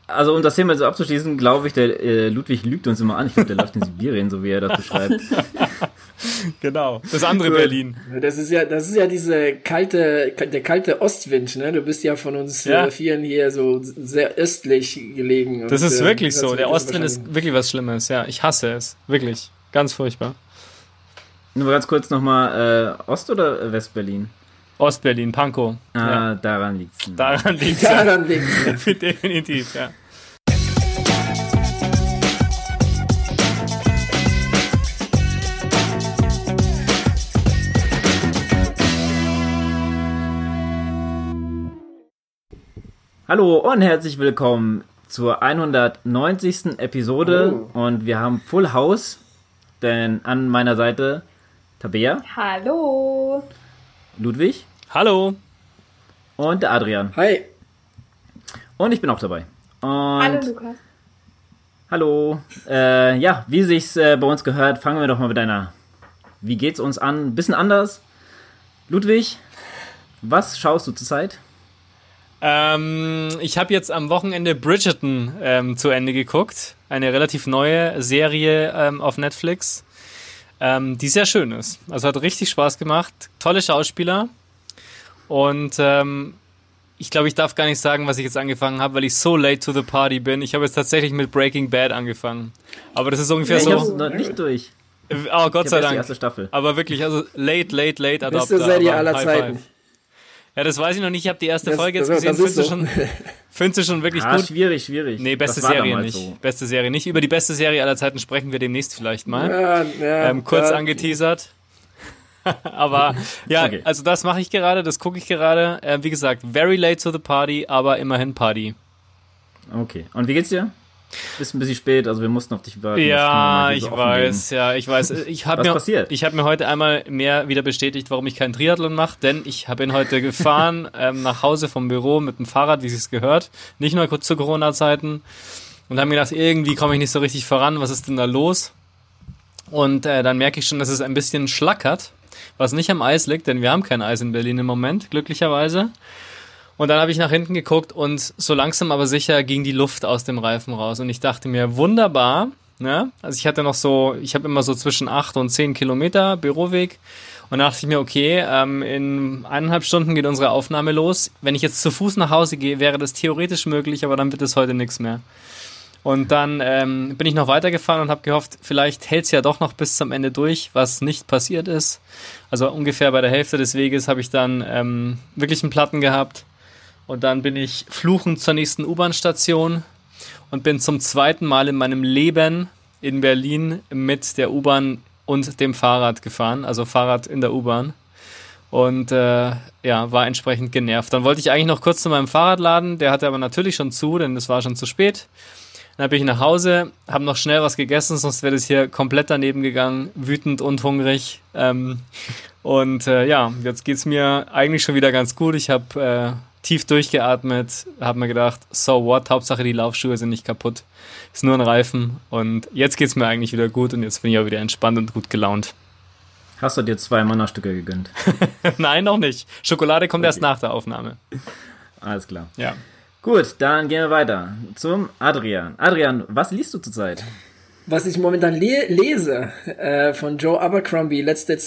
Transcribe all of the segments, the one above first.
Also um das Thema so abzuschließen, glaube ich, der Ludwig lügt uns immer an. Ich glaube, der läuft in Sibirien, so wie er das beschreibt. Genau, das andere Berlin. Das ist ja der kalte Ostwind, ne? Du bist ja von uns vielen hier so sehr östlich gelegen. Und, das ist wirklich so. Der Ostwind ist wirklich was Schlimmes. Ja, ich hasse es. Wirklich. Ganz furchtbar. Nur ganz kurz nochmal, Ost- oder West-Berlin? Ostberlin, Pankow. Daran liegt's. Daran liegt's. Definitiv, ja. Hallo und herzlich willkommen zur 190. Episode und wir haben Full House, denn an meiner Seite Tabea. Hallo. Ludwig. Hallo. Und der Adrian. Hi. Und ich bin auch dabei. Und hallo Lukas. Hallo. Ja, wie sich's bei uns gehört, fangen wir doch mal mit einer Wie geht's uns an? Ein bisschen anders. Ludwig, was schaust du zurzeit? Ich habe jetzt am Wochenende Bridgerton zu Ende geguckt. Eine relativ neue Serie auf Netflix, die sehr schön ist. Also hat richtig Spaß gemacht. Tolle Schauspieler. Und ich glaube, ich darf gar nicht sagen, was ich jetzt angefangen habe, weil ich so late to the party bin. Ich habe jetzt tatsächlich mit Breaking Bad angefangen. Aber das ist ungefähr so... Ich hab's noch nicht durch. Oh, Gott sei Dank. Die erste Staffel. Aber wirklich, also late Adopter. Beste Serie aller Zeiten. Ja, das weiß ich noch nicht. Ich habe die erste Folge jetzt gesehen. Findest du schon wirklich gut? Schwierig. Nee, beste Serie nicht. So. Beste Serie nicht. Über die beste Serie aller Zeiten sprechen wir demnächst vielleicht mal. Kurz angeteasert. Aber ja, okay. Also das mache ich gerade, das gucke ich gerade. Wie gesagt, very late to the party, aber immerhin Party. Okay. Und wie geht's dir? Bist ein bisschen spät, also wir mussten auf dich warten. Ja, ich weiß. Was passiert? Ich habe mir heute einmal mehr wieder bestätigt, warum ich keinen Triathlon mache, denn ich bin heute gefahren nach Hause vom Büro mit dem Fahrrad, wie es gehört, nicht nur zu Corona-Zeiten, und habe mir gedacht, irgendwie komme ich nicht so richtig voran, was ist denn da los? Und dann merke ich schon, dass es ein bisschen schlackert, was nicht am Eis liegt, denn wir haben kein Eis in Berlin im Moment, glücklicherweise. Und dann habe ich nach hinten geguckt und so langsam aber sicher ging die Luft aus dem Reifen raus. Und ich dachte mir, wunderbar, ne? Also ich habe immer so zwischen 8 und 10 Kilometer Büroweg. Und dann dachte ich mir, okay, in 1,5 Stunden geht unsere Aufnahme los. Wenn ich jetzt zu Fuß nach Hause gehe, wäre das theoretisch möglich, aber dann wird es heute nichts mehr. Und dann bin ich noch weitergefahren und habe gehofft, vielleicht hält es ja doch noch bis zum Ende durch, was nicht passiert ist. Also ungefähr bei der Hälfte des Weges habe ich dann wirklich einen Platten gehabt. Und dann bin ich fluchend zur nächsten U-Bahn-Station und bin zum zweiten Mal in meinem Leben in Berlin mit der U-Bahn und dem Fahrrad gefahren, also Fahrrad in der U-Bahn. Und war entsprechend genervt. Dann wollte ich eigentlich noch kurz zu meinem Fahrradladen, der hatte aber natürlich schon zu, denn es war schon zu spät. Dann bin ich nach Hause, habe noch schnell was gegessen, sonst wäre das hier komplett daneben gegangen, wütend und hungrig. Jetzt geht's mir eigentlich schon wieder ganz gut. Ich habe tief durchgeatmet, habe mir gedacht, so what, Hauptsache die Laufschuhe sind nicht kaputt. Ist nur ein Reifen und jetzt geht's mir eigentlich wieder gut und jetzt bin ich auch wieder entspannt und gut gelaunt. Hast du dir 2 Mannerstücke gegönnt? Nein, noch nicht. Schokolade kommt erst nach der Aufnahme. Alles klar. Ja. Gut, dann gehen wir weiter zum Adrian. Adrian, was liest du zurzeit? Was ich momentan lese von Joe Abercrombie, letzte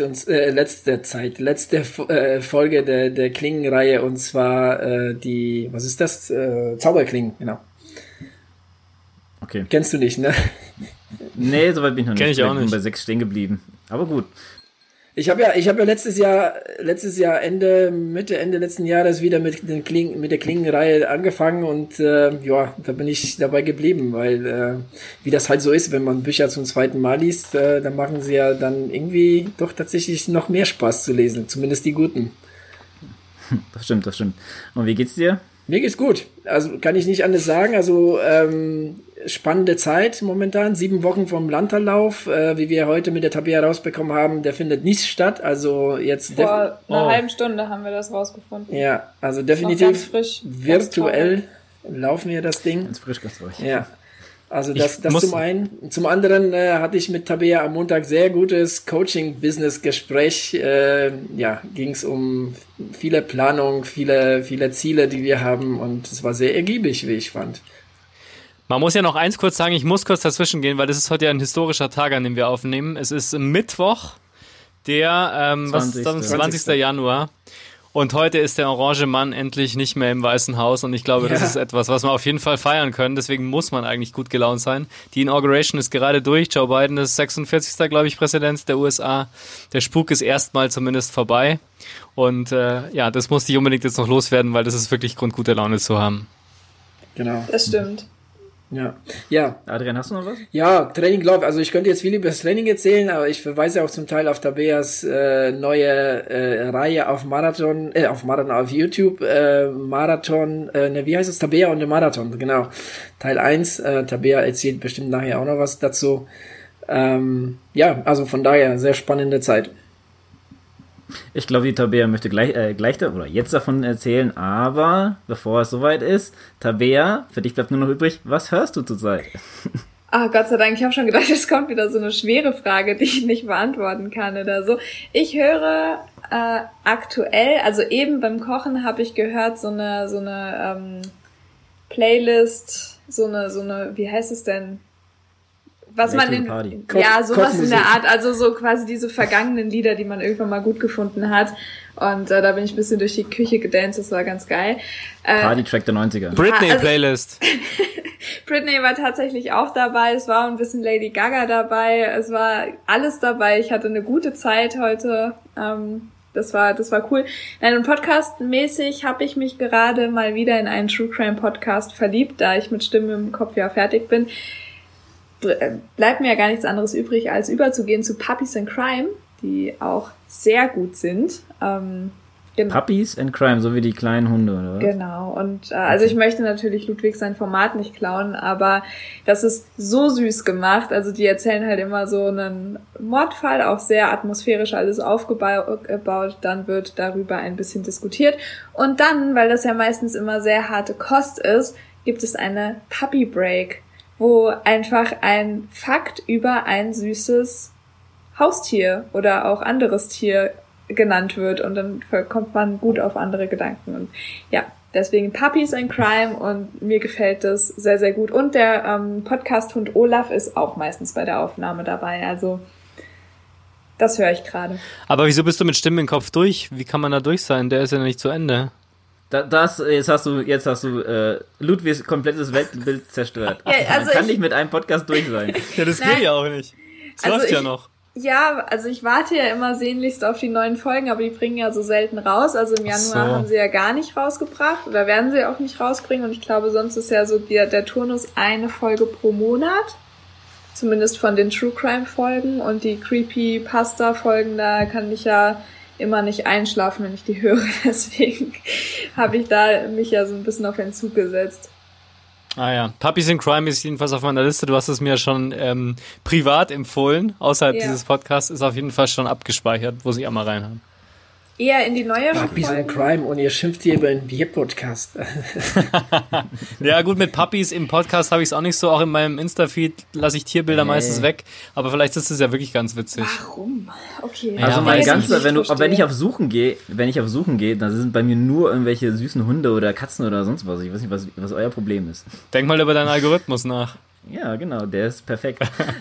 Folge der Klingenreihe, und zwar Zauberklingen, genau. Okay. Kennst du nicht, ne? Nee, soweit bin ich noch nicht. Kenn ich auch nicht. Ich bin bei 6 stehen geblieben. Aber gut. Ich habe ja letztes Jahr Mitte Ende letzten Jahres wieder mit der Klingenreihe angefangen und da bin ich dabei geblieben, weil wie das halt so ist, wenn man Bücher zum zweiten Mal liest, dann machen sie ja dann irgendwie doch tatsächlich noch mehr Spaß zu lesen, zumindest die guten. Das stimmt. Und wie geht's dir? Mir geht's gut. Also kann ich nicht anders sagen. Also spannende Zeit momentan. 7 Wochen vom Landtallauf, wie wir heute mit der Tabea rausbekommen haben, der findet nicht statt. Also jetzt vor einer halben Stunde haben wir das rausgefunden. Ja, also definitiv frisch, virtuell laufen wir das Ding. Ganz frisch, ganz ruhig. Ja. Also das zum einen. Zum anderen hatte ich mit Tabea am Montag sehr gutes Coaching-Business-Gespräch. Ging es um viele Planung, viele Ziele, die wir haben, und es war sehr ergiebig, wie ich fand. Man muss ja noch eins kurz sagen, ich muss kurz dazwischen gehen, weil das ist heute ja ein historischer Tag, an dem wir aufnehmen. Es ist Mittwoch, der 20. Januar. Und heute ist der orange Mann endlich nicht mehr im Weißen Haus. Und ich glaube, das ist etwas, was wir auf jeden Fall feiern können. Deswegen muss man eigentlich gut gelaunt sein. Die Inauguration ist gerade durch. Joe Biden ist 46. glaube ich, Präsident der USA. Der Spuk ist erstmal zumindest vorbei. Und das musste ich unbedingt jetzt noch loswerden, weil das ist wirklich Grund, gute Laune zu haben. Genau. Das stimmt. Ja. Adrian, hast du noch was? Ja, Training läuft. Also ich könnte jetzt viel über das Training erzählen, aber ich verweise auch zum Teil auf Tabeas neue Reihe auf YouTube, wie heißt es? Tabea und der Marathon, genau. Teil 1, Tabea erzählt bestimmt nachher auch noch was dazu. Also von daher, sehr spannende Zeit. Ich glaube, die Tabea möchte jetzt davon erzählen, aber bevor es soweit ist, Tabea, für dich bleibt nur noch übrig, was hörst du zurzeit? Gott sei Dank, ich habe schon gedacht, es kommt wieder so eine schwere Frage, die ich nicht beantworten kann oder so. Ich höre aktuell, also eben beim Kochen habe ich gehört, so eine Playlist, so eine, wie heißt es denn? Was man sowas in der Art, also so quasi diese vergangenen Lieder, die man irgendwann mal gut gefunden hat. Und da bin ich ein bisschen durch die Küche gedanced, das war ganz geil. Party-Track der 90er. Britney-Playlist. Britney war tatsächlich auch dabei, es war ein bisschen Lady Gaga dabei, es war alles dabei. Ich hatte eine gute Zeit heute. Das war cool. Nein, und podcastmäßig habe ich mich gerade mal wieder in einen True Crime Podcast verliebt, da ich mit Stimme im Kopf ja fertig bin. Bleibt mir ja gar nichts anderes übrig, als überzugehen zu Puppies and Crime, die auch sehr gut sind. Genau. Puppies and Crime, so wie die kleinen Hunde, oder was? Genau, und also ich möchte natürlich Ludwig sein Format nicht klauen, aber das ist so süß gemacht. Also die erzählen halt immer so einen Mordfall, auch sehr atmosphärisch alles aufgebaut, dann wird darüber ein bisschen diskutiert. Und dann, weil das ja meistens immer sehr harte Kost ist, gibt es eine Puppy Break, wo einfach ein Fakt über ein süßes Haustier oder auch anderes Tier genannt wird und dann kommt man gut auf andere Gedanken. Und ja, deswegen Puppies and Crime und mir gefällt das sehr, sehr gut. Und der Podcast-Hund Olaf ist auch meistens bei der Aufnahme dabei, also das höre ich gerade. Aber wieso bist du mit Stimmen im Kopf durch? Wie kann man da durch sein? Der ist ja nicht zu Ende. Jetzt hast du Ludwigs komplettes Weltbild zerstört. Ja, also man kann nicht mit einem Podcast durch sein. Ja, das geht ja auch nicht. Es läuft ja noch. Ja, also ich warte ja immer sehnlichst auf die neuen Folgen, aber die bringen ja so selten raus. Also im Januar haben sie ja gar nicht rausgebracht oder werden sie auch nicht rausbringen. Und ich glaube, sonst ist ja so der Turnus eine Folge pro Monat. Zumindest von den True Crime Folgen. Und die Creepypasta Folgen, da kann ich ja immer nicht einschlafen, wenn ich die höre. Deswegen habe ich da mich ja so ein bisschen auf Entzug gesetzt. Ah ja, Puppies in Crime ist jedenfalls auf meiner Liste. Du hast es mir schon privat empfohlen. Außerhalb dieses Podcasts ist auf jeden Fall schon abgespeichert. Muss ich auch mal reinhauen. Eher in die neueren Puppies in Crime und ihr schimpft hier über einen Bier-Podcast. Ja gut, mit Puppies im Podcast habe ich es auch nicht so. Auch in meinem Insta-Feed lasse ich Tierbilder meistens weg. Aber vielleicht ist es ja wirklich ganz witzig. Warum? Okay. Also wenn ich auf Suchen gehe, dann sind bei mir nur irgendwelche süßen Hunde oder Katzen oder sonst was. Ich weiß nicht, was euer Problem ist. Denk mal über deinen Algorithmus nach. Ja, genau, der ist perfekt.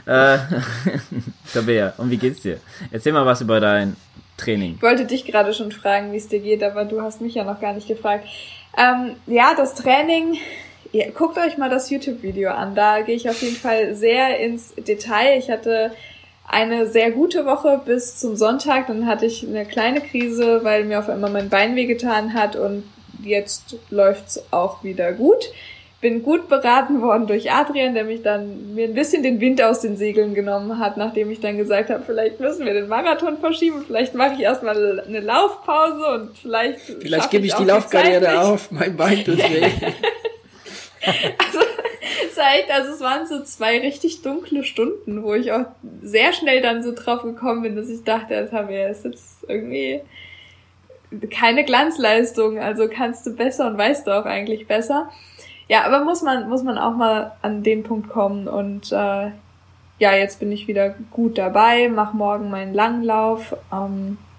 Tabea, und wie geht's dir? Erzähl mal was über dein Training. Ich wollte dich gerade schon fragen, wie es dir geht, aber du hast mich ja noch gar nicht gefragt. Ja, das Training, guckt euch mal das YouTube-Video an, da gehe ich auf jeden Fall sehr ins Detail. Ich hatte eine sehr gute Woche bis zum Sonntag, dann hatte ich eine kleine Krise, weil mir auf einmal mein Bein wehgetan hat und jetzt läuft's auch wieder gut. Bin gut beraten worden durch Adrian, der mich dann mir ein bisschen den Wind aus den Segeln genommen hat, nachdem ich dann gesagt habe, vielleicht müssen wir den Marathon verschieben, vielleicht mache ich erstmal eine Laufpause und vielleicht gebe ich die Laufkarriere auf, mein Bein tut weh. Also es waren so 2 richtig dunkle Stunden, wo ich auch sehr schnell dann so drauf gekommen bin, dass ich dachte, es ist jetzt irgendwie keine Glanzleistung, also kannst du besser und weißt du auch eigentlich besser. Ja, aber muss man auch mal an den Punkt kommen und jetzt bin ich wieder gut dabei, mach morgen meinen Langlauf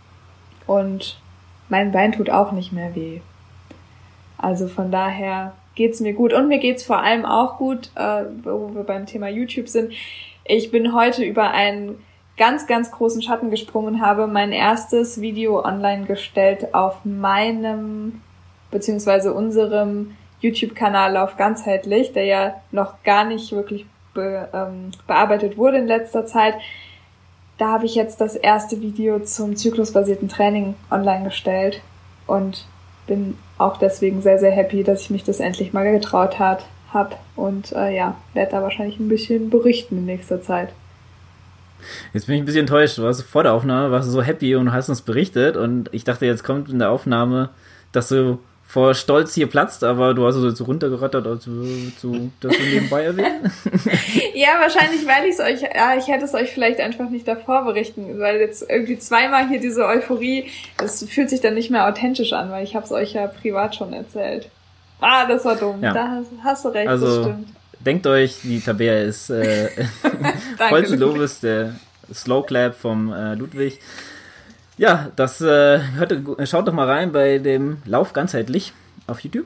und mein Bein tut auch nicht mehr weh. Also von daher geht's mir gut. Und mir geht's vor allem auch gut, wo wir beim Thema YouTube sind. Ich bin heute über einen ganz, ganz großen Schatten gesprungen und habe mein erstes Video online gestellt auf meinem, beziehungsweise unserem YouTube-Kanal Lauf ganzheitlich, der ja noch gar nicht wirklich bearbeitet wurde in letzter Zeit. Da habe ich jetzt das erste Video zum zyklusbasierten Training online gestellt und bin auch deswegen sehr, sehr happy, dass ich mich das endlich mal getraut habe und werde da wahrscheinlich ein bisschen berichten in nächster Zeit. Jetzt bin ich ein bisschen enttäuscht. Du warst vor der Aufnahme, warst du so happy und hast uns berichtet und ich dachte, jetzt kommt in der Aufnahme, dass du vor Stolz hier platzt, aber du hast so runtergerattert, dass du nebenbei erwähnt. Ja, wahrscheinlich, weil ich hätte es euch vielleicht einfach nicht davor berichten, weil jetzt irgendwie zweimal hier diese Euphorie, das fühlt sich dann nicht mehr authentisch an, weil ich habe es euch ja privat schon erzählt. Das war dumm. Ja. Da hast du recht, also, das stimmt. Denkt euch, die Tabea ist vollsten Lobes, der Slow Clap vom Ludwig. Ja, schaut doch mal rein bei dem Lauf ganzheitlich auf YouTube.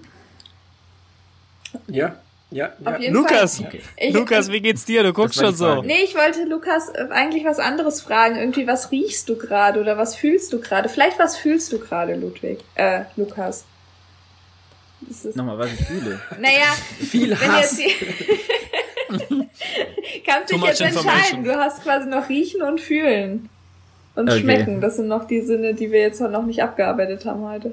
Ja. Auf jeden Lukas, Fall. Okay. Lukas, wie geht's dir? Du guckst schon so. Nee, ich wollte Lukas eigentlich was anderes fragen. Irgendwie, was riechst du gerade oder was fühlst du gerade? Vielleicht, was fühlst du gerade, Lukas? Nochmal, was ich fühle. Naja, viel Hass. Kannst dich jetzt entscheiden. Du hast quasi noch riechen und fühlen. Und schmecken. Das sind noch die Sinne, die wir jetzt noch nicht abgearbeitet haben heute.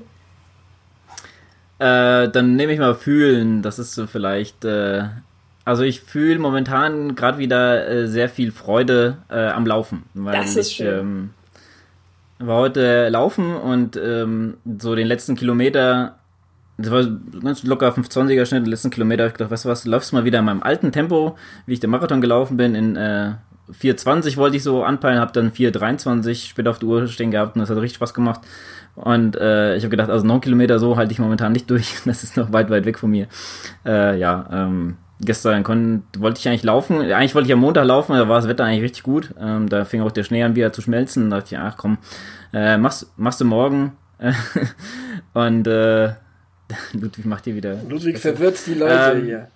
Dann nehme ich mal fühlen. Das ist so vielleicht... also ich fühle momentan gerade wieder sehr viel Freude am Laufen. Weil das ist schön. War heute laufen und so den letzten Kilometer... Das war ganz locker 5,20er Schnitt, den letzten Kilometer habe ich gedacht, weißt du was, läufst mal wieder in meinem alten Tempo, wie ich den Marathon gelaufen bin, in 4,20 wollte ich so anpeilen, habe dann 4,23 später auf der Uhr stehen gehabt und das hat richtig Spaß gemacht. Und ich habe gedacht, also 9 Kilometer so halte ich momentan nicht durch, das ist noch weit, weit weg von mir. Gestern wollte ich eigentlich laufen, eigentlich wollte ich am Montag laufen, da war das Wetter eigentlich richtig gut, da fing auch der Schnee an wieder zu schmelzen, da dachte ich, ach komm, machst du morgen. Und Ludwig macht hier wieder... Ludwig verwirrt die Leute hier.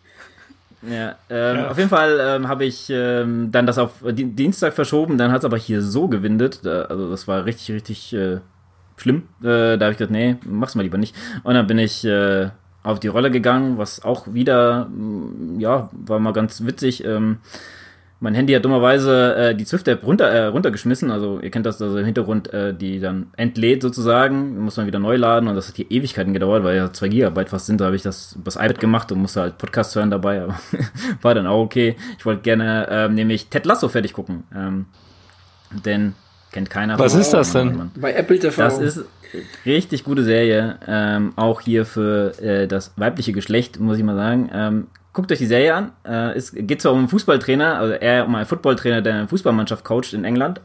Ja, auf jeden Fall habe ich dann das auf Dienstag verschoben, dann hat es aber hier so gewindet, also das war richtig, richtig schlimm. Da habe ich gedacht, nee, mach's mal lieber nicht. Und dann bin ich auf die Rolle gegangen, was auch wieder, war mal ganz witzig. Mein Handy hat dummerweise die Zwift-App runtergeschmissen, also ihr kennt das, also im Hintergrund, die dann entlädt sozusagen, muss man wieder neu laden und das hat hier Ewigkeiten gedauert, weil ja 2 Gigabyte fast sind, da habe ich das übers iPad gemacht und musste halt Podcast hören dabei, aber war dann auch okay. Ich wollte gerne nämlich Ted Lasso fertig gucken, denn kennt keiner. Was ist das denn? Bei Apple TV. Das ist richtig gute Serie, auch hier für das weibliche Geschlecht, muss ich mal sagen. Guckt euch die Serie an. Es geht zwar um einen Fußballtrainer, also eher um einen Footballtrainer, der eine Fußballmannschaft coacht in England.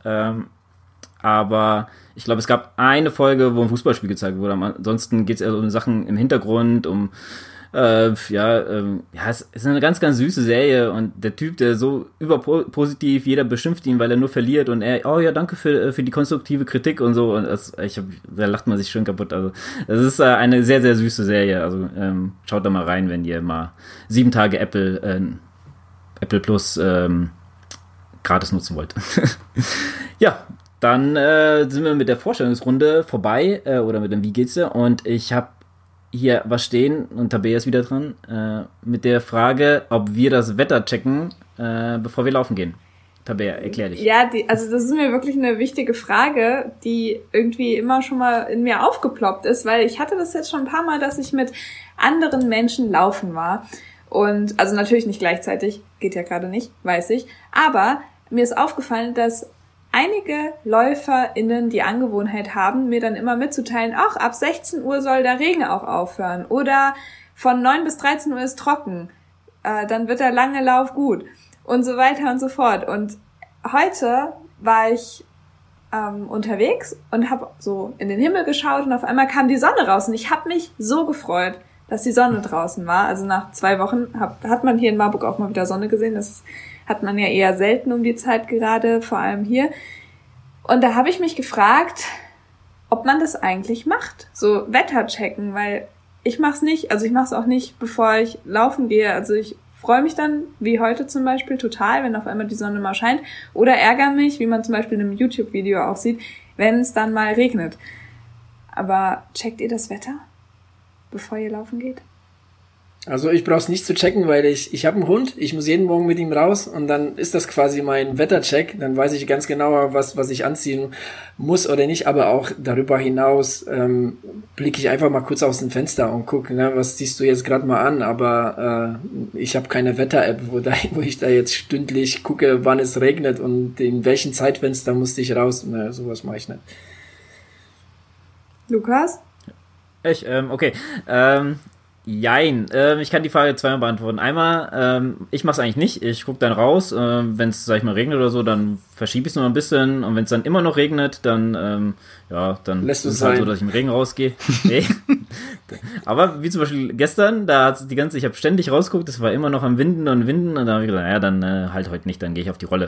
Aber ich glaube, es gab eine Folge, wo ein Fußballspiel gezeigt wurde. Ansonsten geht es eher um Sachen im Hintergrund, es ist eine ganz, ganz süße Serie und der Typ, der so überpositiv, jeder beschimpft ihn, weil er nur verliert und er, oh ja, danke für die konstruktive Kritik und so und da lacht man sich schön kaputt. Also es ist eine sehr, sehr süße Serie, also schaut da mal rein, wenn ihr mal 7 Tage Apple Plus gratis nutzen wollt. Ja, dann sind wir mit der Vorstellungsrunde vorbei oder mit dem Wie geht's dir und ich habe hier was stehen, und Tabea ist wieder dran, mit der Frage, ob wir das Wetter checken, bevor wir laufen gehen. Tabea, erklär dich. Ja, also das ist mir wirklich eine wichtige Frage, die irgendwie immer schon mal in mir aufgeploppt ist, weil ich hatte das jetzt schon ein paar Mal, dass ich mit anderen Menschen laufen war. Und, also natürlich nicht gleichzeitig, geht ja gerade nicht, weiß ich. Aber mir ist aufgefallen, dass einige LäuferInnen die Angewohnheit haben, mir dann immer mitzuteilen, ach, ab 16 Uhr soll der Regen auch aufhören oder von 9 bis 13 Uhr ist trocken, dann wird der lange Lauf gut und so weiter und so fort. Und heute war ich unterwegs und habe so in den Himmel geschaut und auf einmal kam die Sonne raus und ich habe mich so gefreut, dass die Sonne draußen war. Also nach 2 Wochen hat man hier in Marburg auch mal wieder Sonne gesehen, das hat man ja eher selten um die Zeit gerade, vor allem hier. Und da habe ich mich gefragt, ob man das eigentlich macht, so Wetter checken, weil ich mach's nicht, also ich mach's auch nicht, bevor ich laufen gehe. Also ich freue mich dann, wie heute zum Beispiel, total, wenn auf einmal die Sonne mal scheint. Oder ärgere mich, wie man zum Beispiel in einem YouTube-Video auch sieht, wenn es dann mal regnet. Aber checkt ihr das Wetter, bevor ihr laufen geht? Also ich brauche es nicht zu checken, weil ich habe einen Hund, ich muss jeden Morgen mit ihm raus und dann ist das quasi mein Wettercheck. Dann weiß ich ganz genau, was ich anziehen muss oder nicht. Aber auch darüber hinaus blicke ich einfach mal kurz aus dem Fenster und gucke, ne, was ziehst du jetzt gerade mal an. Aber ich habe keine Wetter-App, wo ich da jetzt stündlich gucke, wann es regnet und in welchen Zeitfenster musste ich raus. Ne, sowas mache ich nicht. Lukas? Okay. Jein, ich kann die Frage zweimal beantworten. Einmal, ich mache es eigentlich nicht. Ich gucke dann raus. Wenn es, sag ich mal, regnet oder so, dann verschiebe ich es nur ein bisschen. Und wenn es dann immer noch regnet, dann dann lässt ist es halt so, dass ich im Regen rausgehe. Nee. Aber wie zum Beispiel gestern, da hat ich habe ständig rausgeguckt, es war immer noch am Winden und da habe ich gesagt, ja, dann halt heute nicht, dann gehe ich auf die Rolle.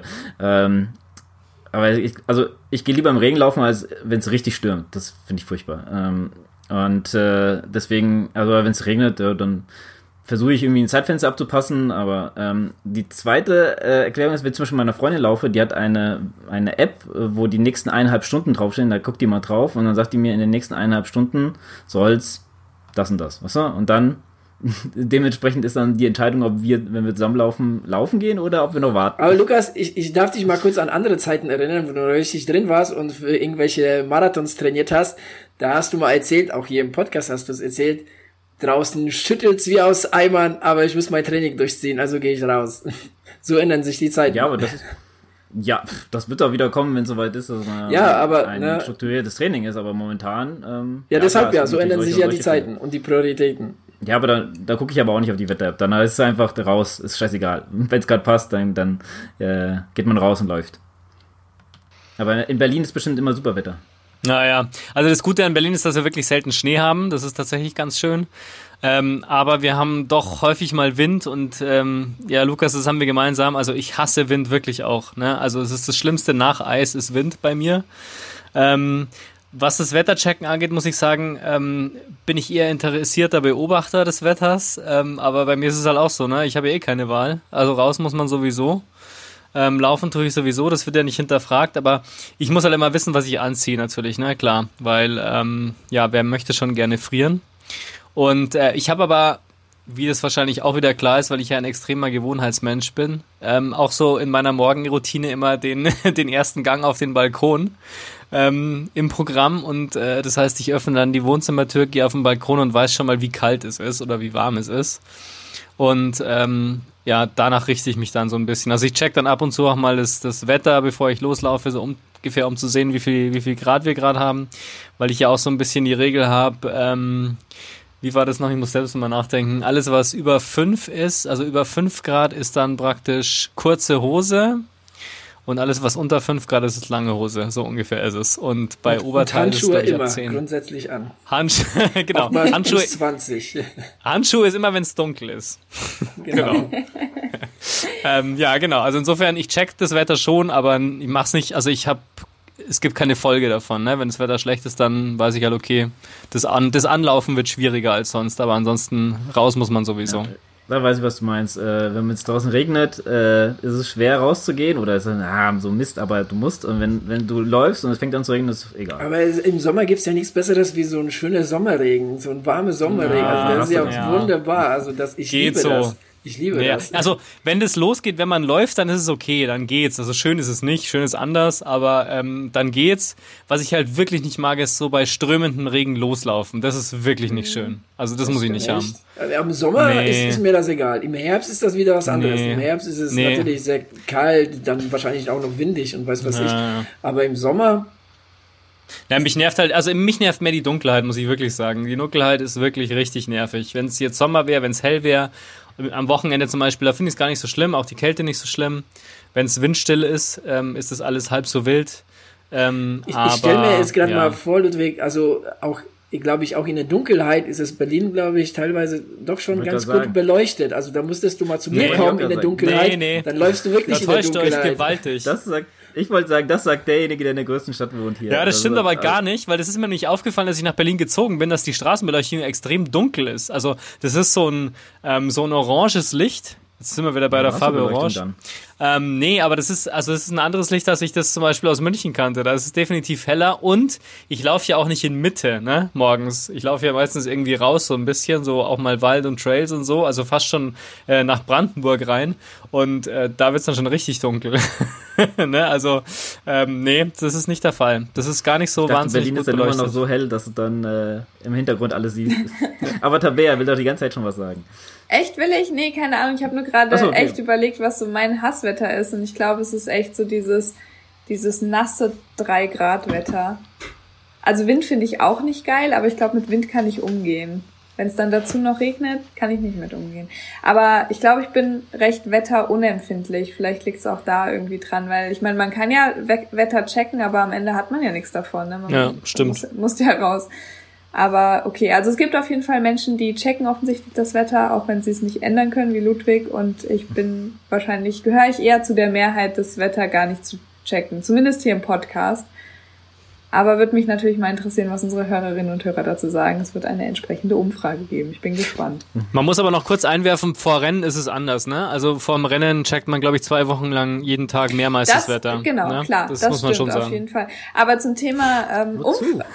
Aber ich gehe lieber im Regen laufen, als wenn es richtig stürmt. Das finde ich furchtbar. Und deswegen, also wenn es regnet, dann versuche ich irgendwie ein Zeitfenster abzupassen, aber die zweite Erklärung ist, wenn ich zum Beispiel mit meiner Freundin laufe, die hat eine App, wo die nächsten 1,5 Stunden draufstehen, da guckt die mal drauf und dann sagt die mir, in den nächsten 1,5 Stunden soll's das und das, weißt du? Und dann dementsprechend ist dann die Entscheidung, ob wir, wenn wir zusammen laufen gehen oder ob wir noch warten. Aber Lukas, ich darf dich mal kurz an andere Zeiten erinnern, wo du richtig drin warst und für irgendwelche Marathons trainiert hast. Da hast du mal erzählt, auch hier im Podcast hast du es erzählt, draußen schüttelt's wie aus Eimern, aber ich muss mein Training durchziehen, also gehe ich raus. So ändern sich die Zeiten. Ja, aber das wird auch wieder kommen, wenn es soweit ist, dass man ein strukturiertes Training ist, aber momentan... deshalb so ändern sich ja die Zeiten und die Prioritäten. Ja, aber da gucke ich aber auch nicht auf die Wetter-App. Dann ist es einfach raus, ist scheißegal. Wenn es gerade passt, dann geht man raus und läuft. Aber in Berlin ist bestimmt immer super Wetter. Naja, also das Gute an Berlin ist, dass wir wirklich selten Schnee haben. Das ist tatsächlich ganz schön. Aber wir haben doch häufig mal Wind und Lukas, das haben wir gemeinsam. Also ich hasse Wind wirklich auch. Ne? Also es ist das Schlimmste nach Eis ist Wind bei mir. Was das Wetterchecken angeht, muss ich sagen, bin ich eher interessierter Beobachter des Wetters. Aber bei mir ist es halt auch so, ne? Ich habe ja keine Wahl. Also raus muss man sowieso. Laufen tue ich sowieso, das wird ja nicht hinterfragt, aber ich muss halt immer wissen, was ich anziehe natürlich, ne, klar, weil, wer möchte schon gerne frieren. Und ich habe aber, wie das wahrscheinlich auch wieder klar ist, weil ich ja ein extremer Gewohnheitsmensch bin, auch so in meiner Morgenroutine immer den ersten Gang auf den Balkon im Programm und das heißt, ich öffne dann die Wohnzimmertür, gehe auf den Balkon und weiß schon mal, wie kalt es ist oder wie warm es ist. Und danach richte ich mich dann so ein bisschen. Also ich check dann ab und zu auch mal das Wetter, bevor ich loslaufe, so ungefähr, um zu sehen, wie viel Grad wir gerade haben, weil ich ja auch so ein bisschen die Regel habe, wie war das noch? Ich muss selbst mal nachdenken. Alles, was über 5 ist, also über 5 Grad, ist dann praktisch kurze Hose. Und alles, was unter 5 Grad ist, ist lange Hose. So ungefähr ist es. Und bei Oberteil ist es, glaube ich, ab 10. Grundsätzlich an. Genau. Handschuhe 20. Handschuhe ist immer, wenn es dunkel ist. Genau. Genau. Also insofern, ich check das Wetter schon, aber ich mach's nicht. Also es gibt keine Folge davon. Ne? Wenn das Wetter schlecht ist, dann weiß ich halt, okay, das Anlaufen wird schwieriger als sonst. Aber ansonsten raus muss man sowieso. Ja. Da weiß ich, was du meinst. Wenn es draußen regnet, ist es schwer rauszugehen oder ist es so Mist, aber du musst. Und wenn du läufst und es fängt an zu regnen, ist es egal. Aber im Sommer gibt's ja nichts Besseres wie so ein schöner Sommerregen, so ein warmer Sommerregen. Also das ist ja wunderbar. Also ich liebe das. Ich liebe das. Also, wenn das losgeht, wenn man läuft, dann ist es okay, dann geht's. Also schön ist es nicht, schön ist anders, aber dann geht's. Was ich halt wirklich nicht mag, ist so bei strömendem Regen loslaufen. Das ist wirklich nicht schön. Also das muss ich nicht haben. Im Sommer ist mir das egal. Im Herbst ist das wieder was anderes. Im Herbst ist es natürlich sehr kalt, dann wahrscheinlich auch noch windig und weiß was ich. Aber im Sommer... Ja, mich nervt mehr die Dunkelheit, muss ich wirklich sagen. Die Dunkelheit ist wirklich richtig nervig. Wenn es jetzt Sommer wäre, wenn es hell wäre, am Wochenende zum Beispiel, da finde ich es gar nicht so schlimm, auch die Kälte nicht so schlimm. Wenn es windstill ist, ist das alles halb so wild. Ich stelle mir jetzt gerade mal vor, Ludwig, also auch glaube ich, auch in der Dunkelheit ist es Berlin, glaube ich, teilweise doch schon ganz gut beleuchtet. Also da musstest du mal zu mir kommen in der Dunkelheit. Dann läufst du wirklich in der Dunkelheit. Euch gewaltig. Ich wollte sagen, das sagt derjenige, der in der größten Stadt wohnt hier. Ja, das stimmt aber gar nicht, weil das ist mir nicht aufgefallen, als ich nach Berlin gezogen bin, dass die Straßenbeleuchtung extrem dunkel ist. Also das ist so ein oranges Licht. Jetzt sind wir wieder bei der Farbe Orange. Nee, aber das ist ein anderes Licht, als ich das zum Beispiel aus München kannte. Da ist es definitiv heller und ich laufe ja auch nicht in Mitte, ne, morgens. Ich laufe ja meistens irgendwie raus, so ein bisschen, so auch mal Wald und Trails und so, also fast schon nach Brandenburg rein und da wird's dann schon richtig dunkel. Ne, also, nee, das ist nicht der Fall. Das ist gar nicht so wahnsinnig Berlin gut ist dann beleuchtet. immer noch so hell, dass du dann im Hintergrund alles siehst. Aber Tabea will doch die ganze Zeit schon was sagen. Echt will ich? Nee, keine Ahnung. Ich habe nur gerade echt überlegt, was so mein Hasswetter ist. Und ich glaube, es ist echt so dieses nasse 3-Grad-Wetter. Also Wind finde ich auch nicht geil, aber ich glaube, mit Wind kann ich umgehen. Wenn es dann dazu noch regnet, kann ich nicht mit umgehen. Aber ich glaube, ich bin recht wetterunempfindlich. Vielleicht liegt es auch da irgendwie dran, weil ich meine, man kann ja Wetter checken, aber am Ende hat man ja nichts davon. Ne? Stimmt. Muss ja raus. Aber okay, also es gibt auf jeden Fall Menschen, die checken offensichtlich das Wetter, auch wenn sie es nicht ändern können, wie Ludwig. Und ich gehöre ich eher zu der Mehrheit, das Wetter gar nicht zu checken. Zumindest hier im Podcast. Aber würde mich natürlich mal interessieren, was unsere Hörerinnen und Hörer dazu sagen. Es wird eine entsprechende Umfrage geben. Ich bin gespannt. Man muss aber noch kurz einwerfen, vor Rennen ist es anders, ne? Also vor dem Rennen checkt man, glaube ich, 2 Wochen lang jeden Tag mehrmals das Wetter. Genau, ne? klar. Das muss man schon sagen. Auf jeden Fall. Aber zum Thema Umfrage.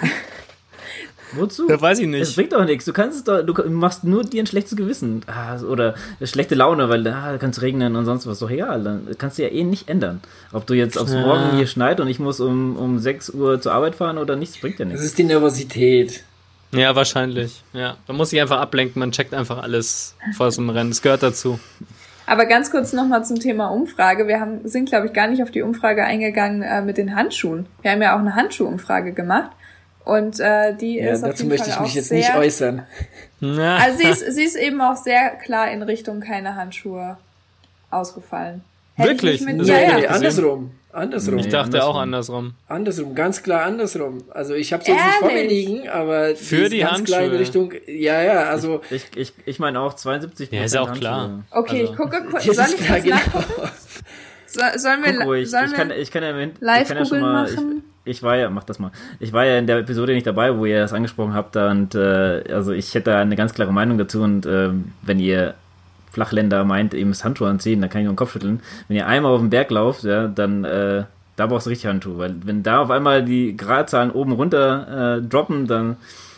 Wozu? Das weiß ich nicht. Das bringt doch nichts. Du machst nur dir ein schlechtes Gewissen. Oder schlechte Laune, weil da kann es regnen und sonst was. Doch egal. Dann kannst du ja eh nicht ändern. Ob du jetzt aufs Morgen hier schneit und ich muss um 6 Uhr zur Arbeit fahren oder nichts, bringt ja nichts. Das ist die Nervosität. Ja, wahrscheinlich. Ja. Man muss sich einfach ablenken. Man checkt einfach alles vor so einem Rennen. Das gehört dazu. Aber ganz kurz nochmal zum Thema Umfrage. Wir sind, glaube ich, gar nicht auf die Umfrage eingegangen mit den Handschuhen. Wir haben ja auch eine Handschuhumfrage gemacht. Und die ist auf jeden Fall auch sehr... Dazu möchte ich mich jetzt nicht äußern. Also sie ist eben auch sehr klar in Richtung keine Handschuhe ausgefallen. Wirklich? Nee, andersrum. Ich dachte auch andersrum. Andersrum, ganz klar andersrum. Also ich habe es jetzt nicht vor mir liegen, aber für die ganz Handschuhe. Klar in Richtung, also... Ich meine auch 72%. Ja, ist auch klar. Okay, also, ich gucke kurz. Soll ich jetzt nachgucken? Sollen wir ich kann ja Live-Googeln machen? Mach das mal. Ich war ja in der Episode nicht dabei, wo ihr das angesprochen habt, und also ich hätte da eine ganz klare Meinung dazu, und wenn ihr Flachländer meint, ihr müsst Handschuhe anziehen, dann kann ich nur den Kopf schütteln. Wenn ihr einmal auf den Berg lauft, ja, dann da brauchst du richtig Handschuhe, weil wenn da auf einmal die Gradzahlen oben runter droppen, dann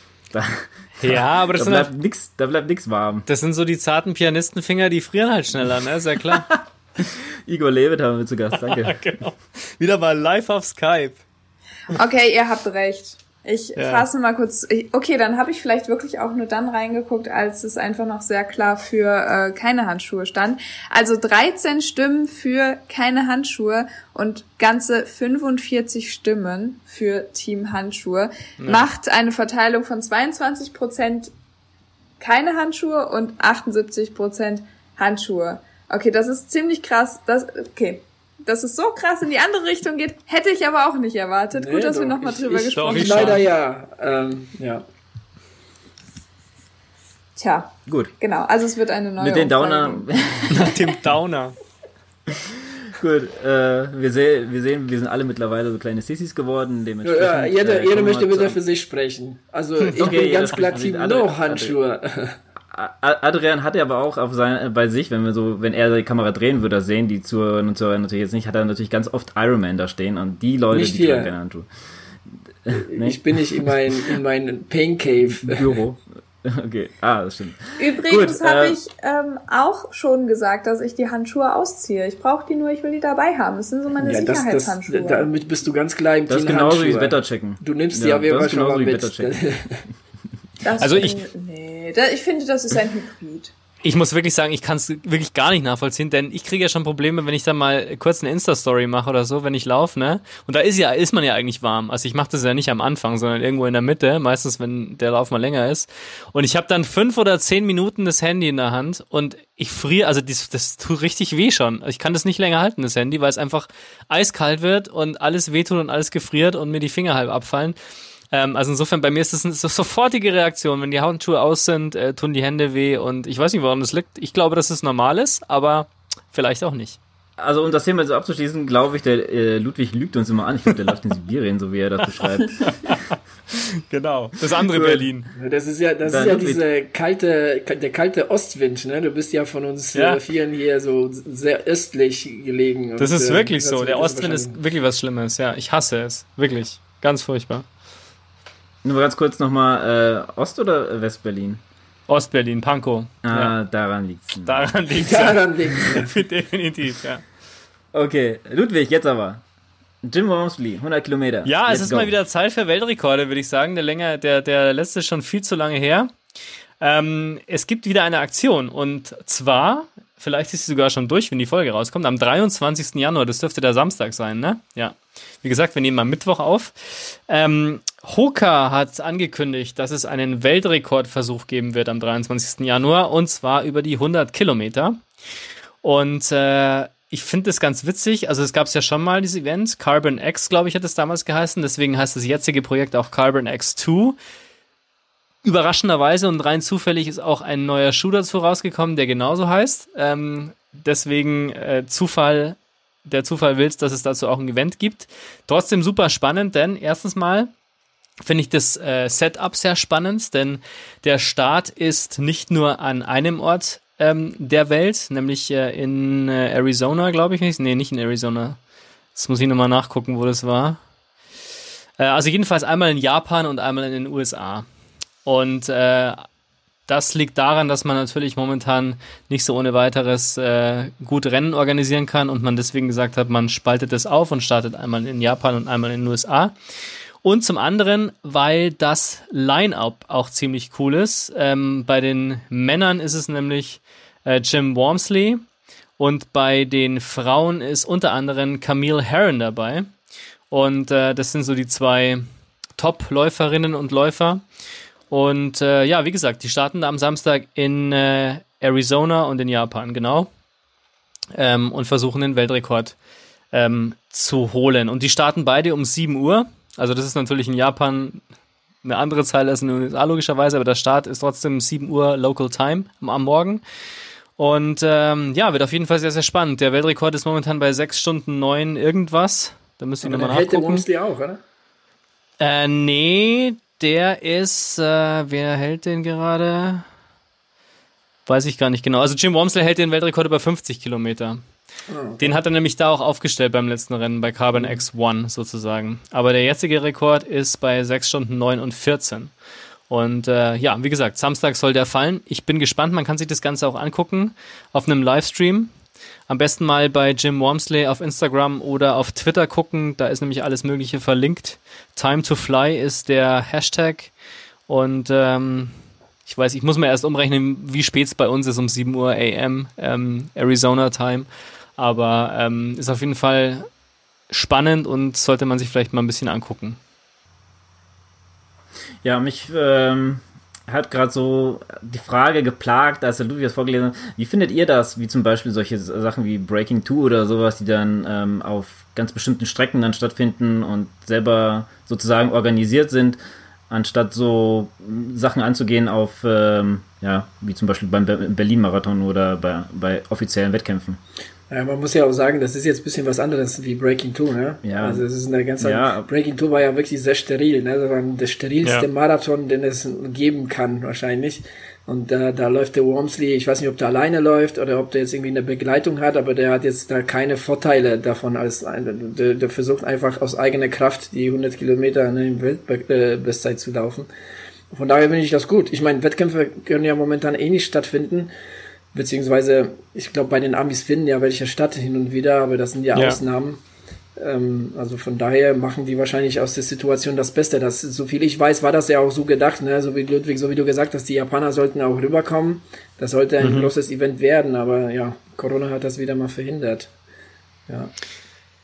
ja, aber da bleibt nix warm. Das sind so die zarten Pianistenfinger, die frieren halt schneller, ne? Ist ja klar. Igor Levit haben wir zu Gast, danke. Genau. Wieder mal live auf Skype. Okay, ihr habt recht. Ich fasse mal kurz. Okay, dann habe ich vielleicht wirklich auch nur dann reingeguckt, als es einfach noch sehr klar für keine Handschuhe stand. Also 13 Stimmen für keine Handschuhe und ganze 45 Stimmen für Team Handschuhe. Ja. Macht eine Verteilung von 22% keine Handschuhe und 78% Handschuhe. Okay, das ist ziemlich krass. Dass es so krass in die andere Richtung geht, hätte ich aber auch nicht erwartet. Gut, dass wir nochmal drüber gesprochen haben. Leider ja. Ja. Tja. Gut. Genau, also es wird eine neue Mit den Downer. Nach dem Downer. Gut, wir sehen, wir sind alle mittlerweile so kleine Sissis geworden. Ja, jeder möchte bitte für sich sprechen. Also ich bin ganz klar Team No-Handschuhe. Adrian hat ja aber auch bei sich, wenn er die Kamera drehen würde, das sehen die Zuhörerinnen und Zuhörer natürlich jetzt nicht, hat er natürlich ganz oft Iron Man da stehen, und die Leute, nicht die tragen keine Handschuhe. Nee? Ich bin nicht in mein Pain Cave Büro. Okay, das stimmt. Übrigens habe ich auch schon gesagt, dass ich die Handschuhe ausziehe. Ich brauche die nur, ich will die dabei haben. Das sind so meine Sicherheitshandschuhe. Damit bist du ganz klar im Team Team Handschuhe. Das ist genauso wie das Wetter checken. Du nimmst die auf jeden Fall schon mal mit. Ich finde, das ist ein Hybrid. Ich muss wirklich sagen, ich kann es wirklich gar nicht nachvollziehen, denn ich kriege ja schon Probleme, wenn ich dann mal kurz eine Insta-Story mache oder so, wenn ich laufe, ne? Und da ist man ja eigentlich warm. Also ich mache das ja nicht am Anfang, sondern irgendwo in der Mitte, meistens wenn der Lauf mal länger ist. Und ich habe dann 5 oder 10 Minuten das Handy in der Hand und ich friere, also das tut richtig weh schon. Ich kann das nicht länger halten, das Handy, weil es einfach eiskalt wird und alles wehtut und alles gefriert und mir die Finger halb abfallen. Also insofern, bei mir ist das eine sofortige Reaktion. Wenn die Handschuhe aus sind, tun die Hände weh und ich weiß nicht, woran das liegt. Ich glaube, dass es normal ist, aber vielleicht auch nicht. Also um das Thema so abzuschließen, glaube ich, der Ludwig lügt uns immer an. Ich glaube, der läuft in Sibirien, so wie er das beschreibt. Genau, das andere Berlin. Das ist ja der kalte Ostwind, ne? Du bist ja von uns vielen hier so sehr östlich gelegen. Das ist wirklich so. Der Ostwind ist wirklich was Schlimmes, ja. Ich hasse es. Wirklich. Ganz furchtbar. Nur ganz kurz nochmal, Ost- oder West-Berlin? Ostberlin, Pankow. Daran liegt's. Daran liegt's. Definitiv, ja. Okay, Ludwig, jetzt aber. Jim Wormsley, 100 Kilometer. Ja, es ist mal wieder Zeit für Weltrekorde, würde ich sagen. Der letzte ist schon viel zu lange her. Es gibt wieder eine Aktion und zwar, vielleicht ist sie sogar schon durch, wenn die Folge rauskommt, am 23. Januar, das dürfte der Samstag sein, ne? Ja. Wie gesagt, wir nehmen am Mittwoch auf. Hoka hat angekündigt, dass es einen Weltrekordversuch geben wird am 23. Januar und zwar über die 100 Kilometer. Und ich finde das ganz witzig. Also es gab es ja schon mal, dieses Event. Carbon X, glaube ich, hat es damals geheißen. Deswegen heißt das jetzige Projekt auch Carbon X2. Überraschenderweise und rein zufällig ist auch ein neuer Schuh dazu rausgekommen, der genauso heißt. Deswegen der Zufall will es, dass es dazu auch ein Event gibt. Trotzdem super spannend, denn erstens mal finde ich das Setup sehr spannend, denn der Start ist nicht nur an einem Ort der Welt, nämlich in Arizona, glaube ich nicht. Nee, nicht in Arizona. Jetzt muss ich nochmal nachgucken, wo das war. Also jedenfalls einmal in Japan und einmal in den USA. Und das liegt daran, dass man natürlich momentan nicht so ohne weiteres gut Rennen organisieren kann und man deswegen gesagt hat, man spaltet das auf und startet einmal in Japan und einmal in den USA. Und zum anderen, weil das Line-Up auch ziemlich cool ist. Bei den Männern ist es nämlich Jim Wormsley und bei den Frauen ist unter anderem Camille Herron dabei. Und das sind so die zwei Top-Läuferinnen und Läufer. Und wie gesagt, die starten da am Samstag in Arizona und in Japan, genau. Und versuchen den Weltrekord zu holen. Und die starten beide um 7 Uhr. Also das ist natürlich in Japan eine andere Zeit als in den USA logischerweise, aber der Start ist trotzdem 7 Uhr Local Time am Morgen. Und wird auf jeden Fall sehr, sehr spannend. Der Weltrekord ist momentan bei 6 Stunden 9 irgendwas. Da müsst ihr nochmal nachgucken. Hält der Wormsley auch, oder? Nee, der ist, wer hält den gerade? Weiß ich gar nicht genau. Also Jim Wormsley hält den Weltrekord über 50 Kilometer. Okay. Den hat er nämlich da auch aufgestellt beim letzten Rennen, bei Carbon X1 sozusagen. Aber der jetzige Rekord ist bei 6 Stunden 9 und 14. Und wie gesagt, Samstag soll der fallen. Ich bin gespannt, man kann sich das Ganze auch angucken auf einem Livestream. Am besten mal bei Jim Wormsley auf Instagram oder auf Twitter gucken, da ist nämlich alles Mögliche verlinkt. Time to Fly ist der Hashtag und ich muss mir erst umrechnen, wie spät es bei uns ist, um 7 Uhr AM, Arizona Time. Aber ist auf jeden Fall spannend und sollte man sich vielleicht mal ein bisschen angucken. Ja, mich hat gerade so die Frage geplagt, als der Ludwig das vorgelesen hat, wie findet ihr das, wie zum Beispiel solche Sachen wie Breaking Two oder sowas, die dann auf ganz bestimmten Strecken dann stattfinden und selber sozusagen organisiert sind, anstatt so Sachen anzugehen auf, wie zum Beispiel beim Berlin-Marathon oder bei offiziellen Wettkämpfen. Ja, man muss ja auch sagen, das ist jetzt ein bisschen was anderes wie Breaking Two, ne? Ja. Also es ist eine ganz Breaking Two war ja wirklich sehr steril, ne? Das war der sterilste Marathon, den es geben kann, wahrscheinlich. Und da läuft der Wormsley, ich weiß nicht, ob der alleine läuft oder ob der jetzt irgendwie eine Begleitung hat, aber der hat jetzt da keine Vorteile davon der versucht einfach aus eigener Kraft die 100 Kilometer in der Weltbestzeit zu laufen. Von daher finde ich das gut. Ich meine, Wettkämpfe können ja momentan eh nicht stattfinden. Beziehungsweise, ich glaube, bei den Amis finden ja welche statt hin und wieder, aber das sind ja Ausnahmen. Also von daher machen die wahrscheinlich aus der Situation das Beste. Das, so viel ich weiß, war das ja auch so gedacht, ne? So wie Ludwig, so wie du gesagt hast, die Japaner sollten auch rüberkommen. Das sollte ein großes Event werden, aber ja, Corona hat das wieder mal verhindert. Ja.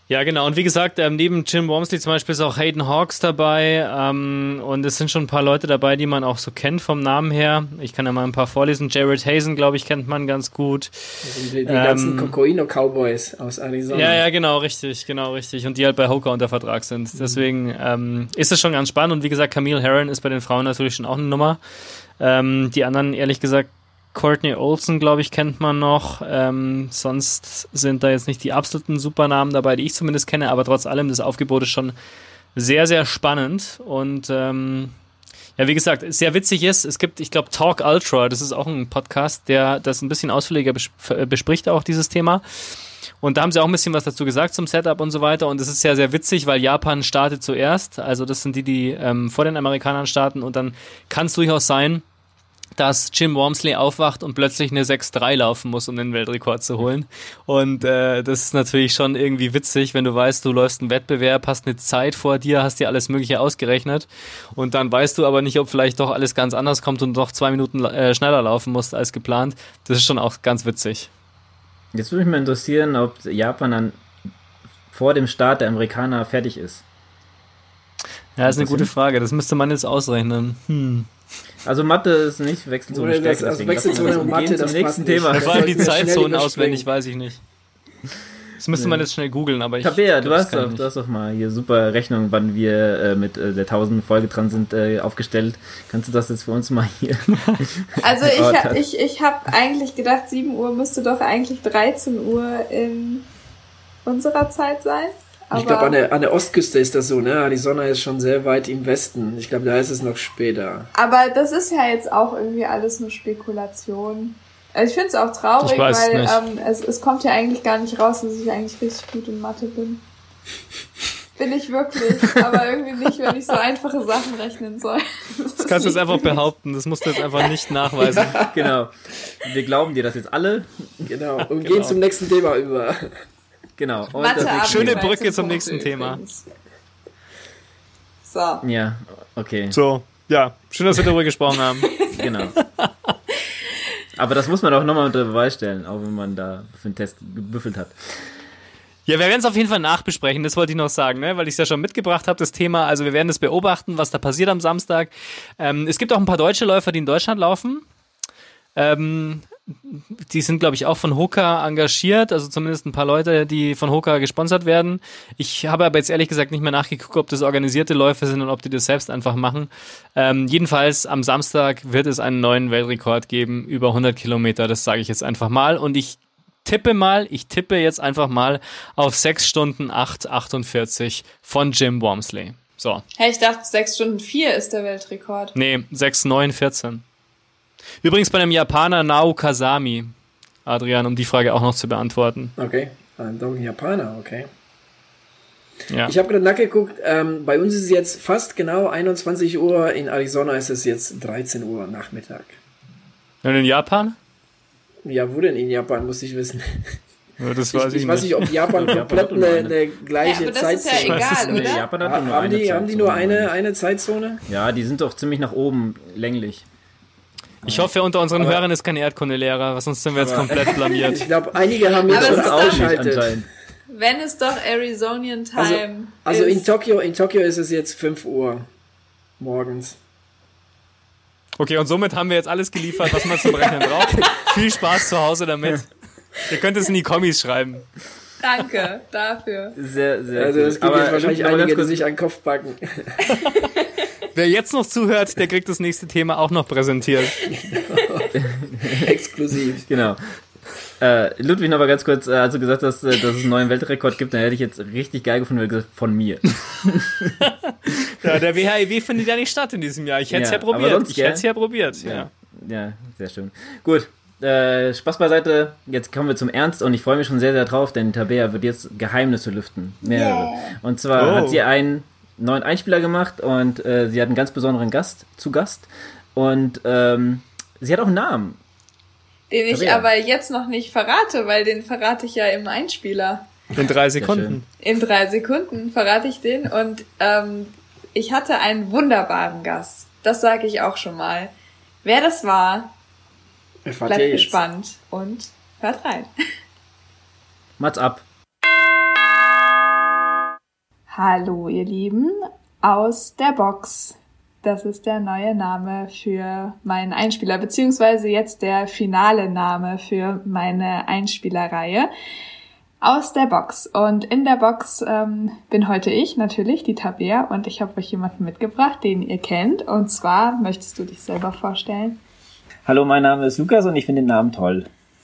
Ja, genau. Und wie gesagt, neben Jim Wormsley zum Beispiel ist auch Hayden Hawks dabei. Und es sind schon ein paar Leute dabei, die man auch so kennt vom Namen her. Ich kann ja mal ein paar vorlesen. Jared Hazen, glaube ich, kennt man ganz gut. Das sind die ganzen Cocoino-Cowboys aus Arizona. Ja, genau, richtig. Und die halt bei Hoka unter Vertrag sind. Deswegen ist es schon ganz spannend. Und wie gesagt, Camille Herron ist bei den Frauen natürlich schon auch eine Nummer. Die anderen, ehrlich gesagt, Courtney Olsen, glaube ich, kennt man noch. Sonst sind da jetzt nicht die absoluten Supernamen dabei, die ich zumindest kenne, aber trotz allem, das Aufgebot ist schon sehr, sehr spannend. Und ja, wie gesagt, sehr witzig ist, es gibt, ich glaube, Talk Ultra, das ist auch ein Podcast, der das ein bisschen ausführlicher bespricht, auch dieses Thema. Und da haben sie auch ein bisschen was dazu gesagt zum Setup und so weiter. Und es ist sehr, sehr witzig, weil Japan startet zuerst. Also das sind die vor den Amerikanern starten. Und dann kann es durchaus sein, dass Jim Wormsley aufwacht und plötzlich eine 6-3 laufen muss, um den Weltrekord zu holen. Und das ist natürlich schon irgendwie witzig, wenn du weißt, du läufst einen Wettbewerb, hast eine Zeit vor dir, hast dir alles Mögliche ausgerechnet und dann weißt du aber nicht, ob vielleicht doch alles ganz anders kommt und doch 2 Minuten schneller laufen musst als geplant. Das ist schon auch ganz witzig. Jetzt würde mich mal interessieren, ob Japan dann vor dem Start der Amerikaner fertig ist. Ja, ist eine gute Frage. Das müsste man jetzt ausrechnen. Also Mathe ist nicht Wechselzone stärker. Also Wechselzone und Mathe, zum nächsten Thema. Vor allem die Zeitzonen auswendig, weiß ich nicht. Das müsste man jetzt schnell googeln, aber Tabea, du hast doch mal hier super Rechnung, wann wir mit der 1000 Folge dran sind, aufgestellt. Kannst du das jetzt für uns mal hier? Also ich habe eigentlich gedacht, 7 Uhr müsste doch eigentlich 13 Uhr in unserer Zeit sein. Aber ich glaube, an der Ostküste ist das so, ne? Die Sonne ist schon sehr weit im Westen. Ich glaube, da ist es noch später. Aber das ist ja jetzt auch irgendwie alles nur Spekulation. Also ich finde es auch traurig, weil es kommt ja eigentlich gar nicht raus, dass ich eigentlich richtig gut in Mathe bin. Bin ich wirklich, aber irgendwie nicht, wenn ich so einfache Sachen rechnen soll. Das kannst du jetzt einfach behaupten, das musst du jetzt einfach nicht nachweisen. Ja. Genau. Wir glauben dir das jetzt alle. Genau. Und gehen zum nächsten Thema über. Genau. Und schöne Brücke zum nächsten Thema. So. Ja, okay. So, ja. Schön, dass wir darüber gesprochen haben. Genau. Aber das muss man auch nochmal unter Beweis stellen, auch wenn man da für den Test gebüffelt hat. Ja, wir werden es auf jeden Fall nachbesprechen, das wollte ich noch sagen, ne? Weil ich es ja schon mitgebracht habe, das Thema. Also wir werden das beobachten, was da passiert am Samstag. Es gibt auch ein paar deutsche Läufer, die in Deutschland laufen. Die sind, glaube ich, auch von Hoka engagiert, also zumindest ein paar Leute, die von Hoka gesponsert werden. Ich habe aber jetzt ehrlich gesagt nicht mehr nachgeguckt, ob das organisierte Läufe sind und ob die das selbst einfach machen. Jedenfalls am Samstag wird es einen neuen Weltrekord geben, über 100 Kilometer, das sage ich jetzt einfach mal. Und ich tippe jetzt einfach mal auf 6 Stunden 8,48 von Jim Wormsley. So. Hey, ich dachte 6 Stunden 4 ist der Weltrekord. Nee, 6,9,14. Übrigens bei einem Japaner, Nao Kasami, Adrian, um die Frage auch noch zu beantworten. Okay, doch ein Japaner, okay. Ja. Ich habe gerade nachgeguckt, bei uns ist es jetzt fast genau 21 Uhr, in Arizona ist es jetzt 13 Uhr Nachmittag. Und in Japan? Ja, wo denn in Japan, muss ich wissen. Ja, das weiß ich weiß nicht, ob Japan komplett eine gleiche Zeitzone hat. Zeitzone Das ist ja egal, oder? Japan hat nur eine Zeitzone. Haben die nur eine Zeitzone? Ja, die sind doch ziemlich nach oben länglich. Ich hoffe, unter unseren Hörern ist kein Erdkundelehrer, weil sonst sind wir jetzt komplett blamiert. Ich glaube, einige haben jetzt schon ausgeschaltet. Wenn es doch Arizonian Time also ist. in Tokio ist es jetzt 5 Uhr morgens. Okay, und somit haben wir jetzt alles geliefert, was man zum Rechnen braucht. Viel Spaß zu Hause damit. Ihr könnt es in die Kommis schreiben. Danke dafür. Sehr, sehr also es gibt jetzt wahrscheinlich einige, die sich an den Kopf packen. Wer jetzt noch zuhört, der kriegt das nächste Thema auch noch präsentiert. Exklusiv. Genau. Ludwig, noch mal ganz kurz, als du gesagt hast, dass es einen neuen Weltrekord gibt, dann hätte ich jetzt richtig geil gefunden, wenn du gesagt von mir. Ja, der WHIW findet ja nicht statt in diesem Jahr. Ich hätte es ja probiert. Ja, sehr schön. Gut. Spaß beiseite, jetzt kommen wir zum Ernst und ich freue mich schon sehr, sehr drauf, denn Tabea wird jetzt Geheimnisse lüften. Mehrere. Yeah. Und zwar hat sie einen neuen Einspieler gemacht und sie hat einen ganz besonderen Gast zu Gast und sie hat auch einen Namen. Den ich aber jetzt noch nicht verrate, weil den verrate ich ja im Einspieler. In 3 Sekunden. In 3 Sekunden verrate ich den und ich hatte einen wunderbaren Gast. Das sage ich auch schon mal. Wer das war, bleibt gespannt und hört rein. Mats ab. Hallo ihr Lieben, aus der Box. Das ist der neue Name für meinen Einspieler, beziehungsweise jetzt der finale Name für meine Einspielerreihe. Aus der Box. Und in der Box bin heute ich, natürlich, die Tabea, und ich habe euch jemanden mitgebracht, den ihr kennt. Und zwar, möchtest du dich selber vorstellen? Hallo, mein Name ist Lukas und ich finde den Namen toll.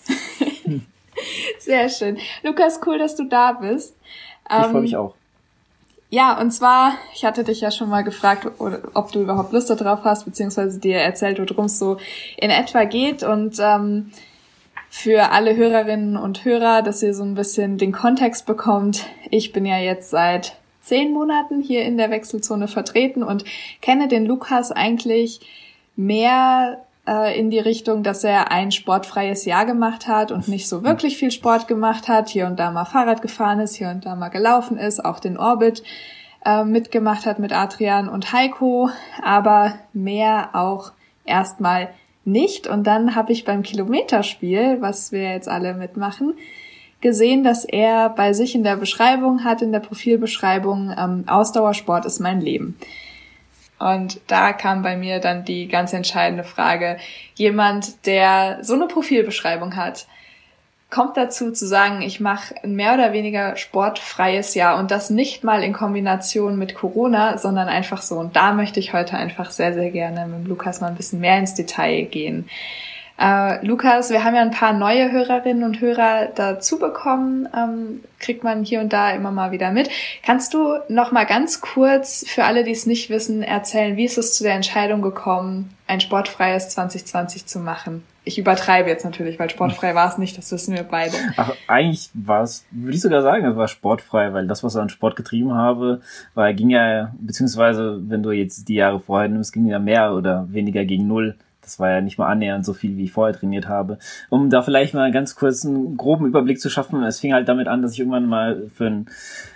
Sehr schön. Lukas, cool, dass du da bist. Ich freue mich auch. Ja, und zwar, ich hatte dich ja schon mal gefragt, ob du überhaupt Lust darauf hast, beziehungsweise dir erzählt, worum es so in etwa geht. Und für alle Hörerinnen und Hörer, dass ihr so ein bisschen den Kontext bekommt. Ich bin ja jetzt seit 10 Monaten hier in der Wechselzone vertreten und kenne den Lukas eigentlich mehr in die Richtung, dass er ein sportfreies Jahr gemacht hat und nicht so wirklich viel Sport gemacht hat, hier und da mal Fahrrad gefahren ist, hier und da mal gelaufen ist, auch den Orbit mitgemacht hat mit Adrian und Heiko, aber mehr auch erstmal nicht. Und dann habe ich beim Kilometerspiel, was wir jetzt alle mitmachen, gesehen, dass er bei sich in der Beschreibung hat, in der Profilbeschreibung, Ausdauersport ist mein Leben. Und da kam bei mir dann die ganz entscheidende Frage, jemand, der so eine Profilbeschreibung hat, kommt dazu zu sagen, ich mache ein mehr oder weniger sportfreies Jahr und das nicht mal in Kombination mit Corona, sondern einfach so. Und da möchte ich heute einfach sehr, sehr gerne mit Lukas mal ein bisschen mehr ins Detail gehen. Lukas, wir haben ja ein paar neue Hörerinnen und Hörer dazu bekommen, kriegt man hier und da immer mal wieder mit. Kannst du noch mal ganz kurz für alle, die es nicht wissen, erzählen, wie ist es zu der Entscheidung gekommen, ein sportfreies 2020 zu machen? Ich übertreibe jetzt natürlich, weil sportfrei war es nicht, das wissen wir beide. Ach, eigentlich war es, würde ich sogar sagen, es war sportfrei, weil das, was ich an Sport getrieben habe, ging ja, beziehungsweise wenn du jetzt die Jahre vorher nimmst, ging ja mehr oder weniger gegen 0. Das war ja nicht mal annähernd so viel, wie ich vorher trainiert habe. Um da vielleicht mal ganz kurz einen groben Überblick zu schaffen, es fing halt damit an, dass ich irgendwann mal für einen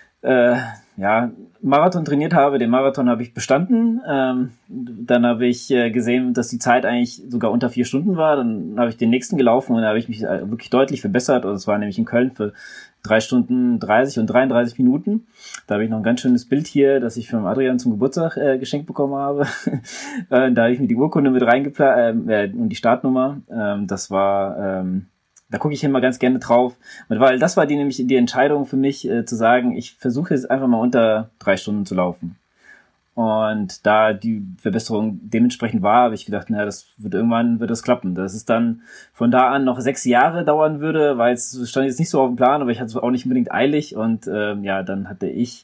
Marathon trainiert habe. Den Marathon habe ich bestanden. Dann habe ich gesehen, dass die Zeit eigentlich sogar unter 4 Stunden war. Dann habe ich den nächsten gelaufen und da habe ich mich wirklich deutlich verbessert. Und es war nämlich in Köln für 3 Stunden 30 und 33 Minuten. Da habe ich noch ein ganz schönes Bild hier, das ich von Adrian zum Geburtstag geschenkt bekommen habe. Da habe ich mir die Urkunde mit reingeplant und die Startnummer. Das war... Da gucke ich immer ganz gerne drauf. Und weil das war nämlich die Entscheidung für mich, zu sagen, ich versuche jetzt einfach mal unter 3 Stunden zu laufen. Und da die Verbesserung dementsprechend war, habe ich gedacht, irgendwann wird das klappen. Dass es dann von da an noch 6 Jahre dauern würde, weil es stand jetzt nicht so auf dem Plan, aber ich hatte es auch nicht unbedingt eilig. Und dann hatte ich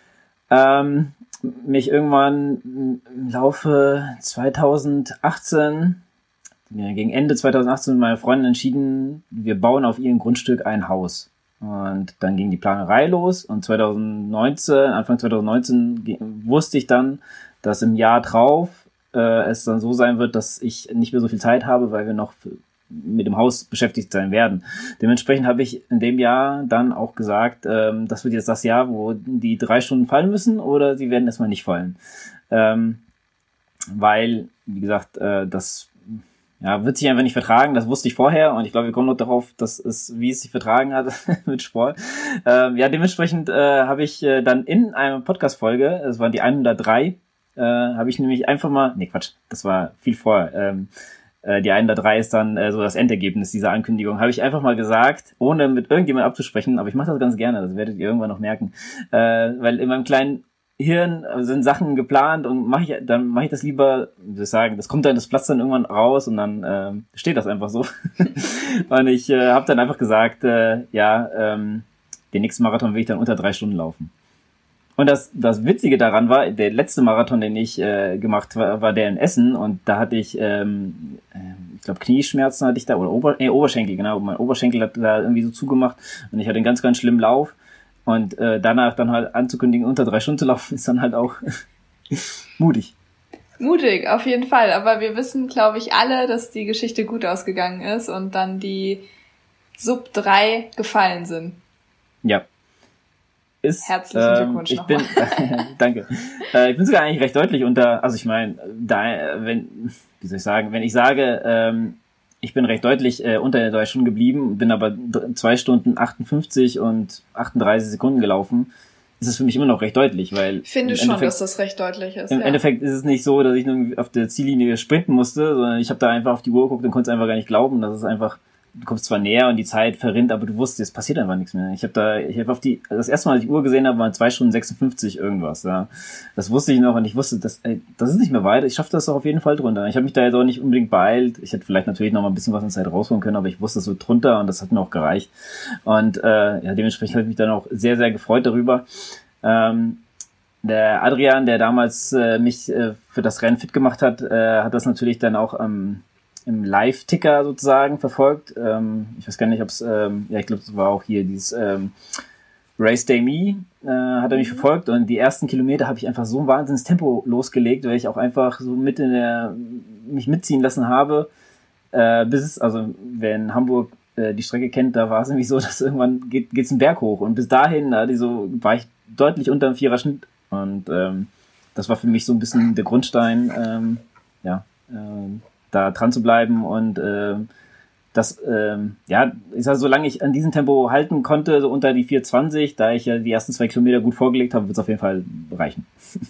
mich irgendwann im Laufe 2018 gegen Ende 2018 mit meiner Freundin entschieden, wir bauen auf ihrem Grundstück ein Haus. Und dann ging die Planerei los und Anfang 2019 wusste ich dann, dass im Jahr drauf es dann so sein wird, dass ich nicht mehr so viel Zeit habe, weil wir noch mit dem Haus beschäftigt sein werden. Dementsprechend habe ich in dem Jahr dann auch gesagt, das wird jetzt das Jahr, wo die 3 Stunden fallen müssen oder sie werden erstmal nicht fallen. Weil, wie gesagt, das wird sich einfach nicht vertragen, das wusste ich vorher und ich glaube, wir kommen noch darauf, wie es sich vertragen hat mit Sport. Dementsprechend habe ich dann in einer Podcast-Folge, das war die 103, habe ich nämlich einfach mal, das war viel vorher, die 103 ist dann so das Endergebnis dieser Ankündigung, habe ich einfach mal gesagt, ohne mit irgendjemand abzusprechen, aber ich mache das ganz gerne, das werdet ihr irgendwann noch merken, weil in meinem kleinen Hirn sind Sachen geplant und mache ich das lieber, wie soll ich sagen, das platzt dann irgendwann raus und dann steht das einfach so. Und ich habe dann einfach gesagt, den nächsten Marathon will ich dann unter 3 Stunden laufen. Und das Witzige daran war, der letzte Marathon, den ich gemacht war der in Essen und da hatte ich, ich glaube Knieschmerzen hatte ich da oder Oberschenkel, genau, mein Oberschenkel hat da irgendwie so zugemacht und ich hatte einen ganz, ganz schlimmen Lauf. Und danach dann halt anzukündigen, unter 3 Stunden zu laufen, ist dann halt auch mutig. Mutig, auf jeden Fall. Aber wir wissen, glaube ich, alle, dass die Geschichte gut ausgegangen ist und dann die Sub 3 gefallen sind. Ja. Herzlichen Glückwunsch nochmal. Danke. Ich bin sogar eigentlich recht deutlich unter, also ich meine, wenn ich sage, ich bin recht deutlich unter den 3 Stunden geblieben, bin aber 2 Stunden 58 und 38 Sekunden gelaufen. ist es für mich immer noch recht deutlich, weil finde schon, dass das recht deutlich ist. Im Endeffekt ist es nicht so, dass ich nur auf der Ziellinie sprinten musste, sondern ich habe da einfach auf die Uhr geguckt und konnte es einfach gar nicht glauben, dass es einfach, du kommst zwar näher und die Zeit verrinnt, aber du wusstest, es passiert einfach nichts mehr. Ich habe das erste Mal, als ich die Uhr gesehen habe, waren 2 Stunden 56 irgendwas, ja. Das wusste ich noch und ich wusste, das ist nicht mehr weit, ich schaffe das doch auf jeden Fall drunter. Ich habe mich da jetzt auch nicht unbedingt beeilt. Ich hätte vielleicht natürlich noch mal ein bisschen was in Zeit rausholen können, aber ich wusste, es wird drunter und das hat mir auch gereicht. Und dementsprechend habe ich mich dann auch sehr, sehr gefreut darüber. Der Adrian, der damals mich für das Rennen fit gemacht hat, hat das natürlich dann auch im Live-Ticker sozusagen verfolgt. Ich weiß gar nicht, ob es, ich glaube, es war auch hier dieses Race Day Me, hat er mich verfolgt und die ersten Kilometer habe ich einfach so ein wahnsinniges Tempo losgelegt, weil ich auch einfach so mich mitziehen lassen habe, also wer in Hamburg die Strecke kennt, da war es nämlich so, dass irgendwann geht's einen Berg hoch und bis dahin war ich deutlich unter dem 4er Schnitt und das war für mich so ein bisschen der Grundstein, da dran zu bleiben und solange ich an diesem Tempo halten konnte, so unter die 4:20, da ich ja die ersten 2 Kilometer gut vorgelegt habe, wird es auf jeden Fall reichen.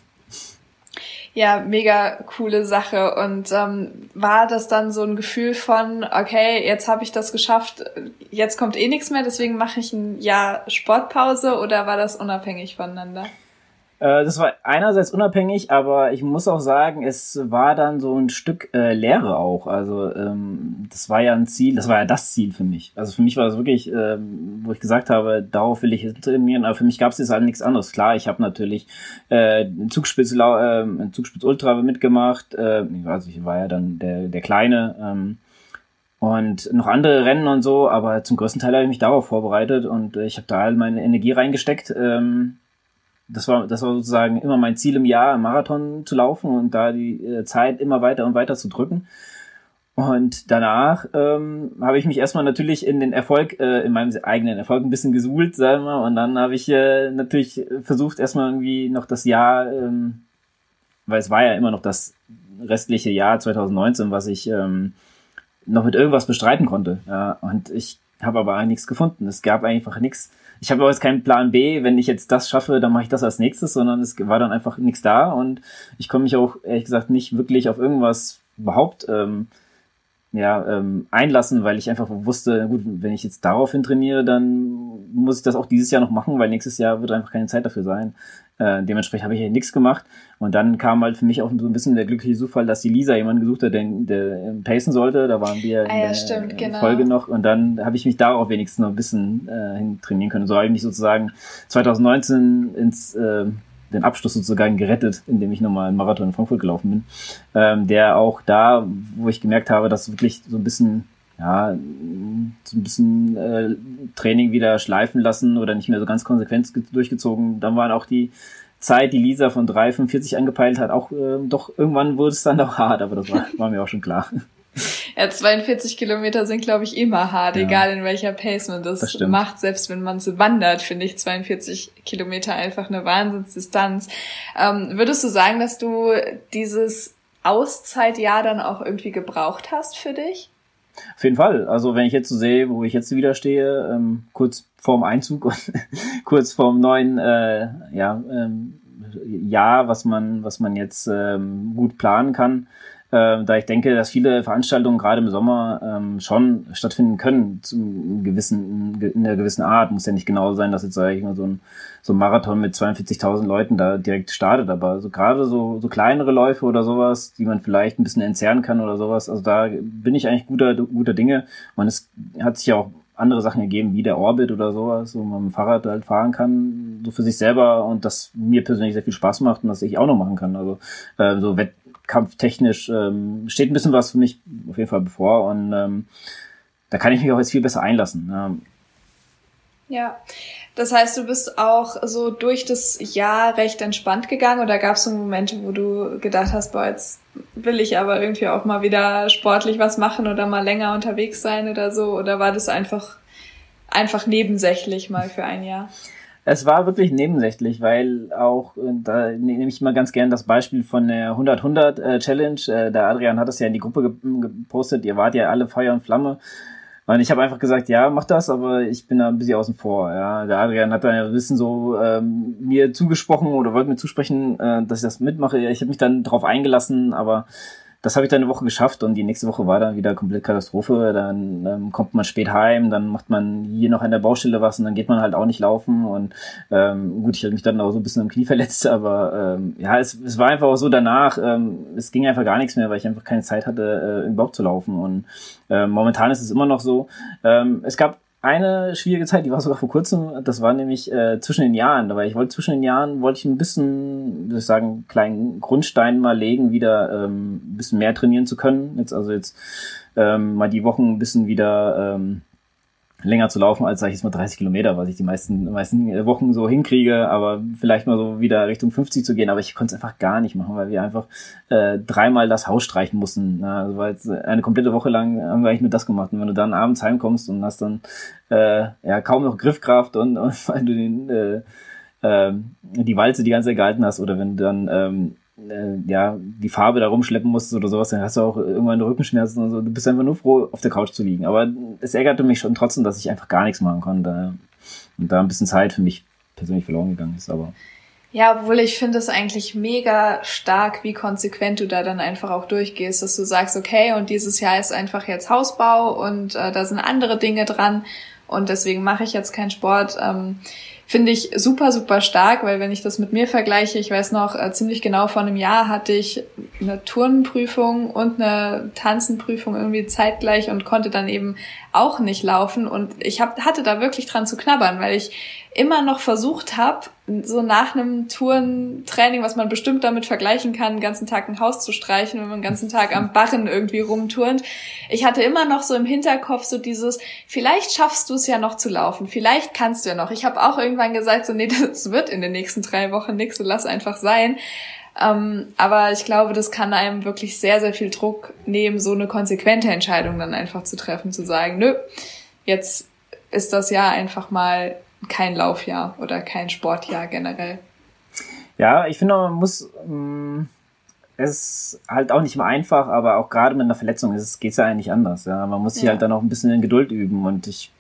Ja, mega coole Sache. Und war das dann so ein Gefühl von, okay, jetzt habe ich das geschafft, jetzt kommt eh nichts mehr, deswegen mache ich ein Jahr Sportpause, oder war das unabhängig voneinander? Das war einerseits unabhängig, aber ich muss auch sagen, es war dann so ein Stück Lehre auch. Also das war ja das Ziel für mich. Also für mich war es wirklich, wo ich gesagt habe, darauf will ich jetzt trainieren, aber für mich gab es jetzt halt nichts anderes. Klar, ich habe natürlich Zugspitz Ultra mitgemacht, also ich war ja dann der Kleine, und noch andere Rennen und so, aber zum größten Teil habe ich mich darauf vorbereitet und ich habe da halt meine Energie reingesteckt. Das war sozusagen immer mein Ziel im Jahr, einen Marathon zu laufen und da die Zeit immer weiter und weiter zu drücken. Und danach habe ich mich erstmal natürlich in den Erfolg, in meinem eigenen Erfolg ein bisschen gesuhlt, sagen wir mal. Und dann habe ich natürlich versucht, erstmal irgendwie noch das Jahr, weil es war ja immer noch das restliche Jahr 2019, was ich noch mit irgendwas bestreiten konnte. Ja, und ich habe aber nichts gefunden. Es gab einfach nichts. Ich habe aber jetzt keinen Plan B, wenn ich jetzt das schaffe, dann mache ich das als nächstes, sondern es war dann einfach nichts da und ich konnte mich auch, ehrlich gesagt, nicht wirklich auf irgendwas überhaupt einlassen, weil ich einfach wusste, gut, wenn ich jetzt daraufhin trainiere, dann muss ich das auch dieses Jahr noch machen, weil nächstes Jahr wird einfach keine Zeit dafür sein. Dementsprechend habe ich ja nichts gemacht und dann kam halt für mich auch so ein bisschen der glückliche Zufall, dass die Lisa jemanden gesucht hat, der pacen sollte. Da waren wir in der Folge noch und dann habe ich mich darauf wenigstens noch ein bisschen hin trainieren können. So habe ich mich sozusagen 2019 den Abschluss sozusagen gerettet, indem ich nochmal einen Marathon in Frankfurt gelaufen bin. Der auch da, wo ich gemerkt habe, dass wirklich so ein bisschen Training wieder schleifen lassen oder nicht mehr so ganz konsequent durchgezogen. Dann waren auch die Zeit, die Lisa von 3,45 angepeilt hat, auch doch irgendwann wurde es dann doch hart, aber das war mir auch schon klar. Ja, 42 Kilometer sind, glaube ich, immer hart, egal in welcher Pace man das macht. Selbst wenn man so wandert, finde ich 42 Kilometer einfach eine Wahnsinnsdistanz. Würdest du sagen, dass du dieses Auszeitjahr dann auch irgendwie gebraucht hast für dich? Auf jeden Fall. Also wenn ich jetzt so sehe, wo ich jetzt wieder stehe, kurz vorm Einzug und kurz vorm neuen Jahr, was man jetzt gut planen kann, da ich denke, dass viele Veranstaltungen gerade im Sommer schon stattfinden können in einer gewissen Art. Muss ja nicht genau sein, dass jetzt, sage ich mal, so ein Marathon mit 42.000 Leuten da direkt startet, aber so gerade so kleinere Läufe oder sowas, die man vielleicht ein bisschen entzerren kann oder sowas, also da bin ich eigentlich guter Dinge. Und es hat sich ja auch andere Sachen gegeben, wie der Orbit oder sowas, wo man mit dem Fahrrad halt fahren kann, so für sich selber und das mir persönlich sehr viel Spaß macht und das ich auch noch machen kann. Also so wettkampftechnisch steht ein bisschen was für mich auf jeden Fall bevor und da kann ich mich auch jetzt viel besser einlassen. Ja, das heißt, du bist auch so durch das Jahr recht entspannt gegangen oder gab es so Momente, wo du gedacht hast, boah, jetzt will ich aber irgendwie auch mal wieder sportlich was machen oder mal länger unterwegs sein oder so, oder war das einfach nebensächlich mal für ein Jahr? Es war wirklich nebensächlich, weil auch, da nehme ich mal ganz gern das Beispiel von der 100-100 Challenge, der Adrian hat es ja in die Gruppe gepostet, ihr wart ja alle Feuer und Flamme. Und ich habe einfach gesagt, ja, mach das, aber ich bin da ein bisschen außen vor. Ja, der Adrian hat dann ja ein bisschen so mir zugesprochen oder wollte mir zusprechen, dass ich das mitmache. Ich habe mich dann drauf eingelassen, aber das habe ich dann eine Woche geschafft und die nächste Woche war dann wieder komplett Katastrophe. Dann kommt man spät heim, dann macht man hier noch an der Baustelle was und dann geht man halt auch nicht laufen. Und gut, ich habe mich dann auch so ein bisschen am Knie verletzt, aber ja, es war einfach auch so danach, es ging einfach gar nichts mehr, weil ich einfach keine Zeit hatte, überhaupt zu laufen. Und momentan ist es immer noch so. Es gab eine schwierige Zeit, die war sogar vor kurzem, das war nämlich zwischen den Jahren, weil zwischen den Jahren wollte ich ein bisschen, würde ich sagen, einen kleinen Grundstein mal legen, wieder ein bisschen mehr trainieren zu können. Jetzt mal die Wochen ein bisschen wieder länger zu laufen, als sag ich jetzt mal 30 Kilometer, was ich die meisten Wochen so hinkriege, aber vielleicht mal so wieder Richtung 50 zu gehen, aber ich konnte es einfach gar nicht machen, weil wir einfach 3-mal das Haus streichen mussten. Also war jetzt eine komplette Woche lang haben wir eigentlich nur das gemacht. Und wenn du dann abends heimkommst und hast dann ja kaum noch Griffkraft und weil du die Walze die ganze Zeit gehalten hast oder wenn du dann ja, die Farbe da rumschleppen musstest oder sowas, dann hast du auch irgendwann Rückenschmerzen und so. Du bist einfach nur froh, auf der Couch zu liegen. Aber es ärgerte mich schon trotzdem, dass ich einfach gar nichts machen konnte. Und da ein bisschen Zeit für mich persönlich verloren gegangen ist. Aber ja, obwohl ich finde es eigentlich mega stark, wie konsequent du da dann einfach auch durchgehst, dass du sagst, okay, und dieses Jahr ist einfach jetzt Hausbau und da sind andere Dinge dran und deswegen mache ich jetzt keinen Sport. Finde ich super, super stark, weil wenn ich das mit mir vergleiche, ich weiß noch, ziemlich genau vor einem Jahr hatte ich eine Turnprüfung und eine Tanzenprüfung irgendwie zeitgleich und konnte dann eben auch nicht laufen und ich hatte da wirklich dran zu knabbern, weil ich immer noch versucht habe, so nach einem Tourentraining, was man bestimmt damit vergleichen kann, den ganzen Tag ein Haus zu streichen, wenn man den ganzen Tag am Barren irgendwie rumturnt. Ich hatte immer noch so im Hinterkopf so dieses, vielleicht schaffst du es ja noch zu laufen, vielleicht kannst du ja noch. Ich habe auch irgendwann gesagt, so nee, das wird in den nächsten 3 Wochen nichts, so lass einfach sein. Aber ich glaube, das kann einem wirklich sehr, sehr viel Druck nehmen, so eine konsequente Entscheidung dann einfach zu treffen, zu sagen, nö, jetzt ist das Jahr einfach mal kein Laufjahr oder kein Sportjahr generell. ja, ich finde, man muss es ist halt auch nicht immer einfach, aber auch gerade mit einer Verletzung geht's ja eigentlich anders. Ja, man muss sich halt dann auch ein bisschen in Geduld üben und ich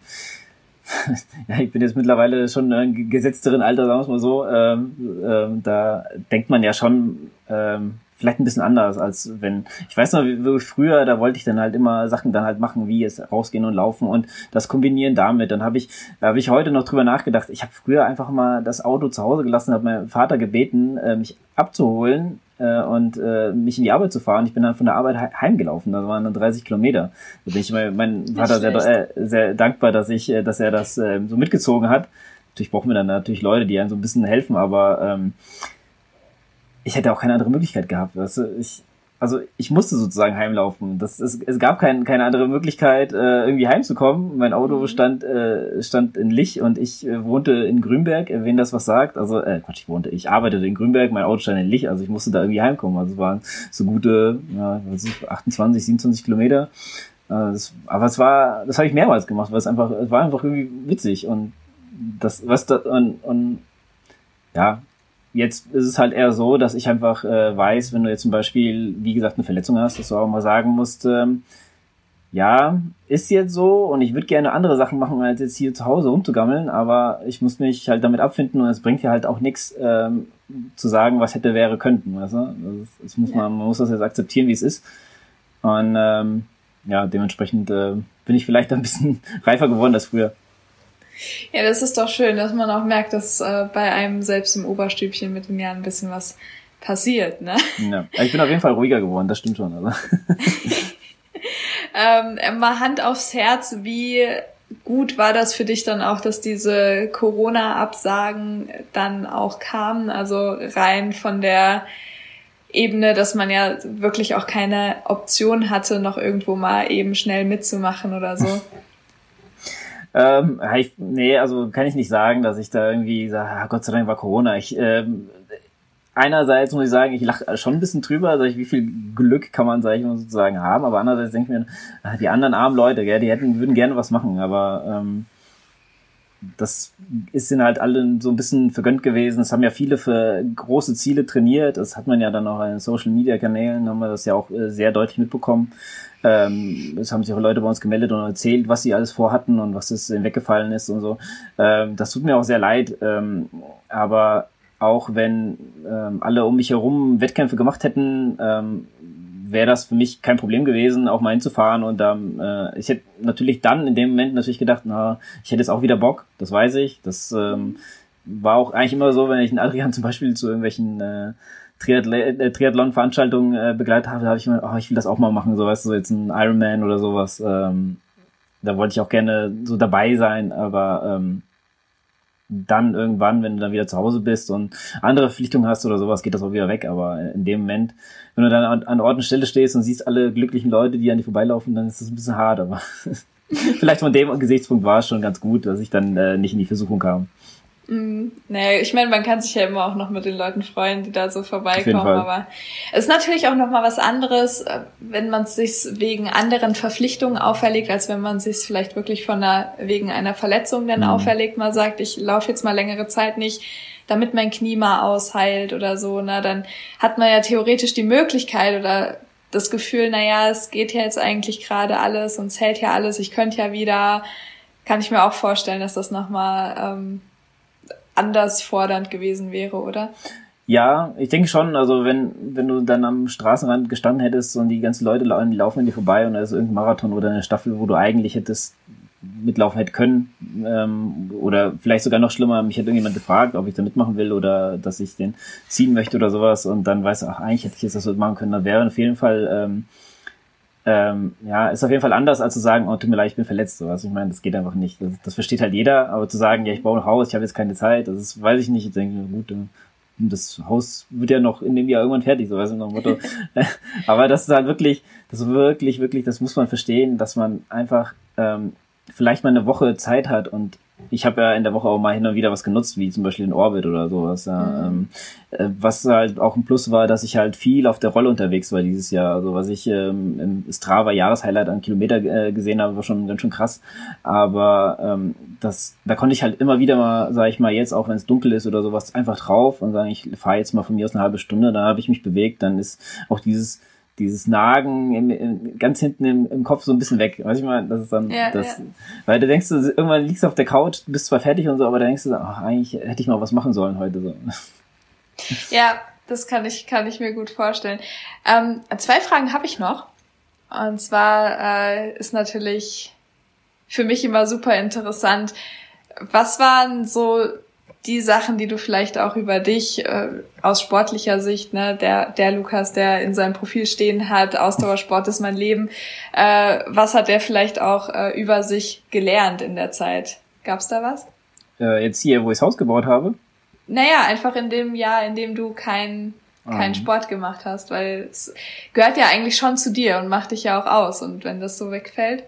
bin jetzt mittlerweile schon im gesetzteren Alter, sagen wir es mal so. Da denkt man ja schon vielleicht ein bisschen anders, als wenn, ich weiß noch, wie früher, da wollte ich dann halt immer Sachen dann halt machen, wie jetzt rausgehen und laufen und das kombinieren damit. Da habe ich heute noch drüber nachgedacht. Ich habe früher einfach mal das Auto zu Hause gelassen, habe meinen Vater gebeten, mich abzuholen und mich in die Arbeit zu fahren. Ich bin dann von der Arbeit heimgelaufen. Das waren dann 30 Kilometer. Da bin ich meinem Vater sehr dankbar, dass er das so mitgezogen hat. Natürlich brauchen wir dann natürlich Leute, die einem so ein bisschen helfen, aber ich hätte auch keine andere Möglichkeit gehabt. Ich musste sozusagen heimlaufen. Es gab keine andere Möglichkeit, irgendwie heimzukommen. Mein Auto stand in Lich und ich wohnte in Grünberg, wen das was sagt. Ich arbeitete in Grünberg, mein Auto stand in Lich, also ich musste da irgendwie heimkommen. Also es waren so gute 28, 27 Kilometer. Das habe ich mehrmals gemacht, weil es war einfach irgendwie witzig und ja, jetzt ist es halt eher so, dass ich einfach weiß, wenn du jetzt zum Beispiel, wie gesagt, eine Verletzung hast, dass du auch mal sagen musst, ja, ist jetzt so und ich würde gerne andere Sachen machen, als jetzt hier zu Hause rumzugammeln, aber ich muss mich halt damit abfinden und es bringt ja halt auch nichts zu sagen, was hätte, wäre, könnten, weißt du? Man muss das jetzt akzeptieren, wie es ist und ja, dementsprechend bin ich vielleicht ein bisschen reifer geworden als früher. Ja, das ist doch schön, dass man auch merkt, dass bei einem selbst im Oberstübchen mit den Jahren ein bisschen was passiert, ne? Ja, ich bin auf jeden Fall ruhiger geworden, das stimmt schon. Also. Mal Hand aufs Herz, wie gut war das für dich dann auch, dass diese Corona-Absagen dann auch kamen? Also rein von der Ebene, dass man ja wirklich auch keine Option hatte, noch irgendwo mal eben schnell mitzumachen oder so. Also kann ich nicht sagen, dass ich da irgendwie sage, Gott sei Dank war Corona. Einerseits muss ich sagen, ich lache schon ein bisschen drüber, wie viel Glück kann man, sozusagen haben, aber andererseits denke ich mir, die anderen armen Leute, gell, würden gerne was machen, aber das ist ihnen halt alle so ein bisschen vergönnt gewesen. Es haben ja viele für große Ziele trainiert. Das hat man ja dann auch in Social-Media-Kanälen, haben wir das ja auch sehr deutlich mitbekommen. Es haben sich auch Leute bei uns gemeldet und erzählt, was sie alles vorhatten und was es weggefallen ist und so. Das tut mir auch sehr leid. Aber auch wenn alle um mich herum Wettkämpfe gemacht hätten, wäre das für mich kein Problem gewesen, auch mal hinzufahren. Und ich hätte natürlich dann in dem Moment natürlich gedacht, ich hätte jetzt auch wieder Bock, das weiß ich. Das war auch eigentlich immer so, wenn ich einen Adrian zum Beispiel zu irgendwelchen Triathlon-Veranstaltungen begleitet habe, da habe ich immer, ich will das auch mal machen, so weißt du, so jetzt ein Ironman oder sowas. Da wollte ich auch gerne so dabei sein, aber dann irgendwann, wenn du dann wieder zu Hause bist und andere Verpflichtungen hast oder sowas, geht das auch wieder weg. Aber in dem Moment, wenn du dann an Ort und Stelle stehst und siehst alle glücklichen Leute, die an dir vorbeilaufen, dann ist das ein bisschen hart. Aber vielleicht von dem Gesichtspunkt war es schon ganz gut, dass ich dann nicht in die Versuchung kam. Naja, ich meine, man kann sich ja immer auch noch mit den Leuten freuen, die da so vorbeikommen, aber es ist natürlich auch nochmal was anderes, wenn man es sich wegen anderen Verpflichtungen auferlegt, als wenn man es sich vielleicht wirklich wegen einer Verletzung dann auferlegt, mal sagt, ich laufe jetzt mal längere Zeit nicht, damit mein Knie mal ausheilt oder so, dann hat man ja theoretisch die Möglichkeit oder das Gefühl, es geht ja jetzt eigentlich gerade alles und es hält ja alles, ich könnte ja wieder, kann ich mir auch vorstellen, dass das nochmal anders fordernd gewesen wäre, oder? Ja, ich denke schon, also wenn du dann am Straßenrand gestanden hättest und die ganzen Leute laufen an dir vorbei und da ist irgendein Marathon oder eine Staffel, wo du eigentlich hättest mitlaufen hätte können, oder vielleicht sogar noch schlimmer, mich hätte irgendjemand gefragt, ob ich da mitmachen will oder dass ich den ziehen möchte oder sowas und dann weißt du, eigentlich hätte ich jetzt das so machen können, dann wäre auf jeden Fall ist auf jeden Fall anders, als zu sagen, tut mir leid, ich bin verletzt, sowas. Ich meine, das geht einfach nicht. Das versteht halt jeder, aber zu sagen, ich baue ein Haus, ich habe jetzt keine Zeit, das ist, weiß ich nicht. Ich denke, gut, das Haus wird ja noch in dem Jahr irgendwann fertig, so weißt du, nach dem Motto. Aber das ist halt wirklich, das muss man verstehen, dass man einfach vielleicht mal eine Woche Zeit hat und ich habe ja in der Woche auch mal hin und wieder was genutzt, wie zum Beispiel den Orbit oder sowas. Ja. Was halt auch ein Plus war, dass ich halt viel auf der Rolle unterwegs war dieses Jahr. Also was ich im Strava Jahreshighlight an Kilometer gesehen habe, war schon ganz schön krass. Aber da konnte ich halt immer wieder mal, sage ich mal, jetzt auch wenn es dunkel ist oder sowas, einfach drauf und sagen, ich fahre jetzt mal von mir aus eine halbe Stunde. Dann habe ich mich bewegt. Dann ist auch dieses Nagen ganz hinten im Kopf so ein bisschen weg. Weiß ich mal, das ist dann weil du denkst, irgendwann liegst du auf der Couch, bist zwar fertig und so, aber da denkst du, eigentlich hätte ich mal was machen sollen heute so. Ja, das kann ich mir gut vorstellen. 2 Fragen habe ich noch. Und zwar ist natürlich für mich immer super interessant, was waren so die Sachen, die du vielleicht auch über dich aus sportlicher Sicht, der Lukas, der in seinem Profil stehen hat, Ausdauersport ist mein Leben, was hat der vielleicht auch über sich gelernt in der Zeit? Gab's da was? Jetzt hier, wo ich das Haus gebaut habe? Naja, einfach in dem Jahr, in dem du keinen Sport gemacht hast, weil es gehört ja eigentlich schon zu dir und macht dich ja auch aus. Und wenn das so wegfällt?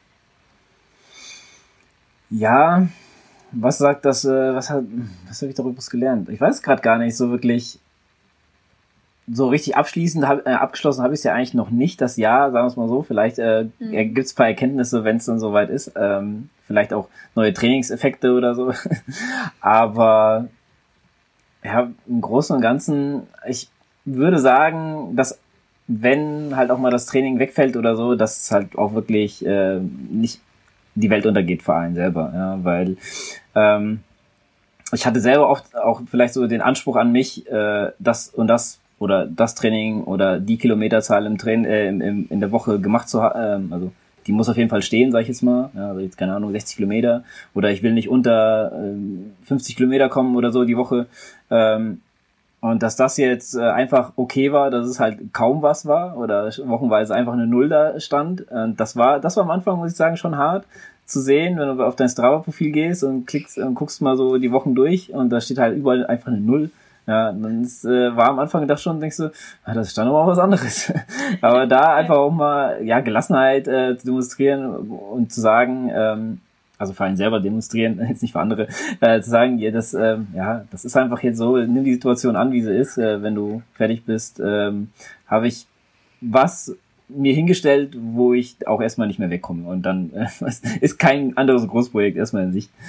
Ja, was sagt das, was habe ich darüber gelernt? Ich weiß gerade gar nicht so wirklich, so richtig abgeschlossen habe ich es ja eigentlich noch nicht, das Jahr, sagen wir es mal so. Vielleicht gibt es ein paar Erkenntnisse, wenn es dann soweit ist. Vielleicht auch neue Trainingseffekte oder so. Aber ja, im Großen und Ganzen, ich würde sagen, dass wenn halt auch mal das Training wegfällt oder so, dass es halt auch wirklich nicht die Welt untergeht für einen selber, ja, weil ich hatte selber oft auch vielleicht so den Anspruch an mich, das und das oder das Training oder die Kilometerzahl in der Woche gemacht zu haben, also die muss auf jeden Fall stehen, sag ich jetzt mal, ja, also jetzt keine Ahnung, 60 Kilometer oder ich will nicht unter 50 Kilometer kommen oder so die Woche, und dass das jetzt einfach okay war, dass es halt kaum was war oder wochenweise einfach eine Null da stand, das war am Anfang, muss ich sagen, schon hart zu sehen, wenn du auf dein Strava-Profil gehst und klickst und guckst mal so die Wochen durch und da steht halt überall einfach eine Null. Ja, dann war am Anfang gedacht schon, denkst du, das ist dann aber auch was anderes. Aber da einfach auch mal, Gelassenheit zu demonstrieren und zu sagen, also für einen selber demonstrieren, jetzt nicht für andere, zu sagen, das ist einfach jetzt so, nimm die Situation an, wie sie ist, wenn du fertig bist, habe ich was mir hingestellt, wo ich auch erstmal nicht mehr wegkomme und dann ist kein anderes Großprojekt erstmal in Sicht.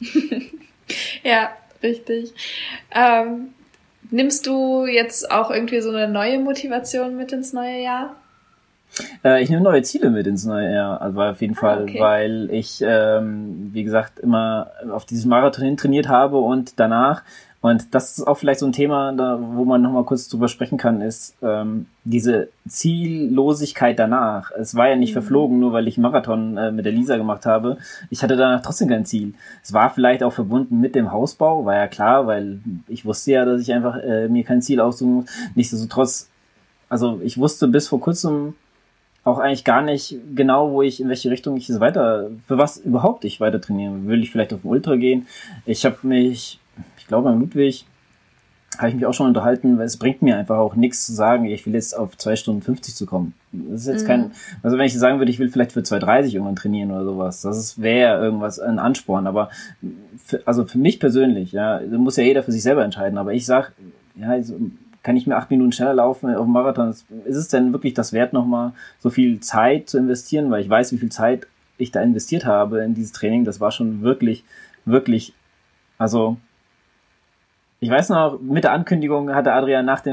Ja, richtig. Nimmst du jetzt auch irgendwie so eine neue Motivation mit ins neue Jahr? Ich nehme neue Ziele mit ins neue Jahr, also auf jeden Fall, okay. weil ich, wie gesagt, immer auf dieses Marathon hin trainiert habe und danach, und das ist auch vielleicht so ein Thema, da, wo man nochmal kurz drüber sprechen kann, ist diese Ziellosigkeit danach. Es war ja nicht verflogen, nur weil ich einen Marathon mit der Lisa gemacht habe. Ich hatte danach trotzdem kein Ziel. Es war vielleicht auch verbunden mit dem Hausbau, war ja klar, weil ich wusste ja, dass ich einfach mir kein Ziel aussuchen muss. Nichtsdestotrotz, also ich wusste bis vor kurzem auch eigentlich gar nicht genau, in welche Richtung ich es für was überhaupt ich weiter trainieren will. Ich vielleicht auf den Ultra gehen? Ich glaube beim Ludwig habe ich mich auch schon unterhalten, weil es bringt mir einfach auch nichts zu sagen, ich will jetzt auf 2 Stunden 50 zu kommen. Das ist jetzt also wenn ich sagen würde, ich will vielleicht für 2,30 irgendwann trainieren oder sowas, wäre irgendwas, ein Ansporn, aber für mich persönlich, ja, muss ja jeder für sich selber entscheiden, aber ich sag, ja, also, kann ich mir 8 Minuten schneller laufen auf dem Marathon? Ist es denn wirklich das wert, nochmal so viel Zeit zu investieren? Weil ich weiß, wie viel Zeit ich da investiert habe in dieses Training. Das war schon wirklich, wirklich, also ich weiß noch, mit der Ankündigung hatte Adrian nach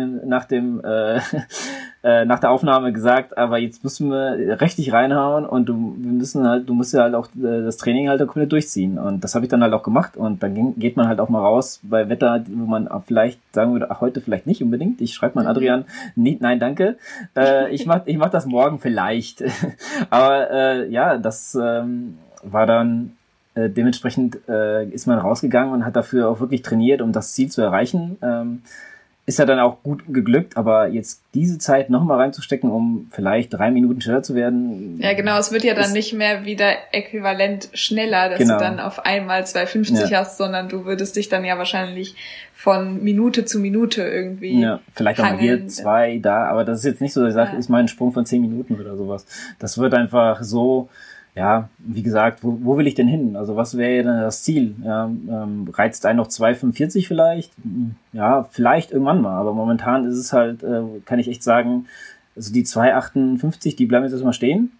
der Aufnahme gesagt, aber jetzt müssen wir richtig reinhauen und du musst ja halt auch das Training halt komplett durchziehen. Und das habe ich dann halt auch gemacht und dann geht man halt auch mal raus bei Wetter, wo man vielleicht sagen würde, ach, heute vielleicht nicht unbedingt. Ich schreibe mal an Adrian, nein, danke. Ich mach das morgen vielleicht. Aber ja, das war dann dementsprechend ist man rausgegangen und hat dafür auch wirklich trainiert, um das Ziel zu erreichen. Ist ja dann auch gut geglückt, aber jetzt diese Zeit nochmal reinzustecken, um vielleicht 3 Minuten schneller zu werden. Ja, genau, es wird ja dann nicht mehr wieder äquivalent schneller, dass du dann auf einmal 2,50 hast, sondern du würdest dich dann ja wahrscheinlich von Minute zu Minute irgendwie vielleicht auch mal hier 2, da, aber das ist jetzt nicht so, dass ich sage, ist mein Sprung von 10 Minuten oder sowas. Das wird einfach so, ja, wie gesagt, wo will ich denn hin? Also was wäre denn das Ziel? Ja, reizt einen noch 2,45 vielleicht? Ja, vielleicht irgendwann mal, aber momentan ist es halt, kann ich echt sagen, also die 2,58, die bleiben jetzt erstmal stehen.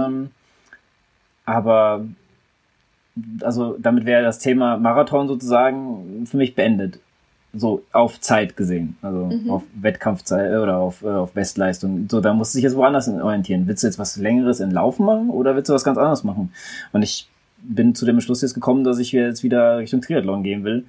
Aber also damit wäre das Thema Marathon sozusagen für mich beendet. So auf Zeit gesehen, also auf Wettkampfzeit oder auf Bestleistung. So, da musst du dich jetzt woanders orientieren. Willst du jetzt was Längeres in Laufen machen oder willst du was ganz anderes machen? Und ich bin zu dem Entschluss jetzt gekommen, dass ich jetzt wieder Richtung Triathlon gehen will.